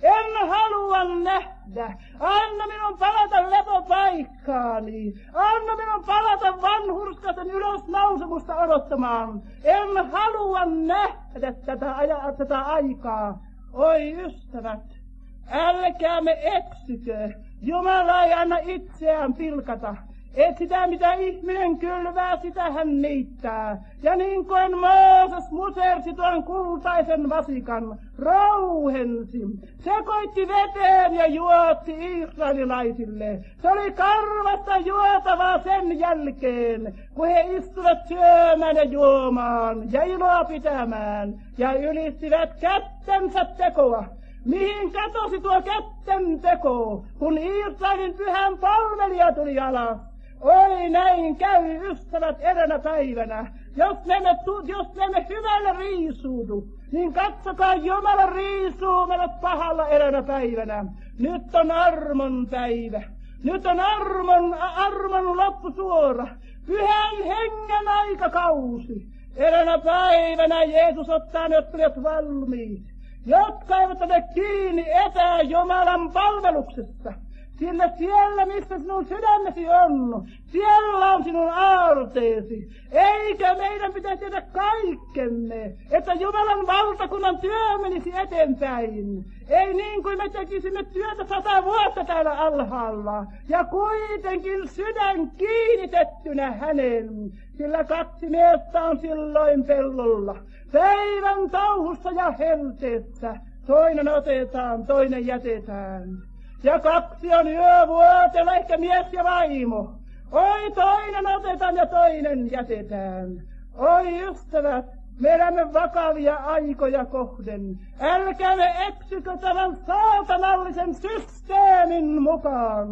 En halua nähdä. Anna minun palata lepopaikkaani. Anna minun palata vanhurskaisen ylösnousemusta odottamaan. En halua nähdä tätä, aja, tätä aikaa. Oi ystävät, älkäämme eksykö. Jumala ei anna itseään pilkata. Et sitä mitä ihminen kylvää, sitä hän niittää. Ja niin kuin Mooses musersi tuon kultaisen vasikan, rouhensi, sekoitti veteen ja juotti israelilaisille. Se oli karvasta juotavaa sen jälkeen, kun he istuvat syömään ja juomaan ja iloa pitämään ja ylistivät kättensä tekoa. Mihin katosi tuo kätten teko, kun Israelin pyhän palvelija tuli alas? Oi näin käy ystävät eräänä päivänä. Jos me emme, jos me emme hyvällä riisuudu, niin katsokaa Jumala riisuu meidät pahalla eräänä päivänä. Nyt on armon päivä. Nyt on armon, armon loppusuora. Pyhän hengen aikakausi. Eräänä päivänä Jeesus ottaa ne, jotka olivat valmiit, jotka eivät ole kiinni etää Jumalan palveluksessa. Sillä siellä, missä sinun sydämesi on, siellä on sinun aarteesi. Eikä meidän pitäisi tehdä kaikkemme, että Jumalan valtakunnan työ menisi eteenpäin. Ei niin kuin me tekisimme työtä sata vuotta täällä alhaalla, ja kuitenkin sydän kiinnitettynä hänen, sillä kaksi miestä on silloin pellolla. Päivän touhussa ja helteessä, toinen otetaan, toinen jätetään. Ja kaksi on yövuotella, ehkä mies ja vaimo. Oi, toinen otetaan ja toinen jätetään. Oi ystävät, me elämme vakavia aikoja kohden. Älkäämme eksykö tämän saatanallisen systeemin mukaan,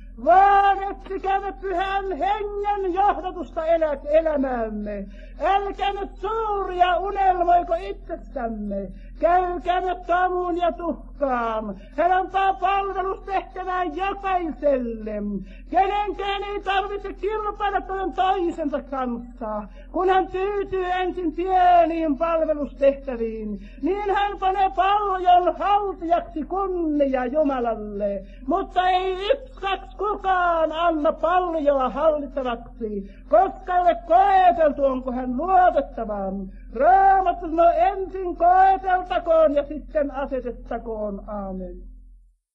vaan etsikäämme pyhän hengen johdatusta elä, elämäämme. Älkäämme suuria unelmoiko itsestämme. Käykäämme tamuun ja tuhkaan. Hän antaa palvelustehtävää jokaiselle. Kenenkään ei tarvitse kilpailla toinen toisensa kanssa. Kun hän tyytyy ensin pieniin palvelustehtäviin, niin hän panee paljon haltijaksi kunnia Jumalalle. Mutta ei yksi kukaan anna paljoa hallittavaksi, koska ei ole koeteltu, onko hän luotettava. Raamattu sanoo ensin koeteltakoon ja sitten asetettakoon. Aamen.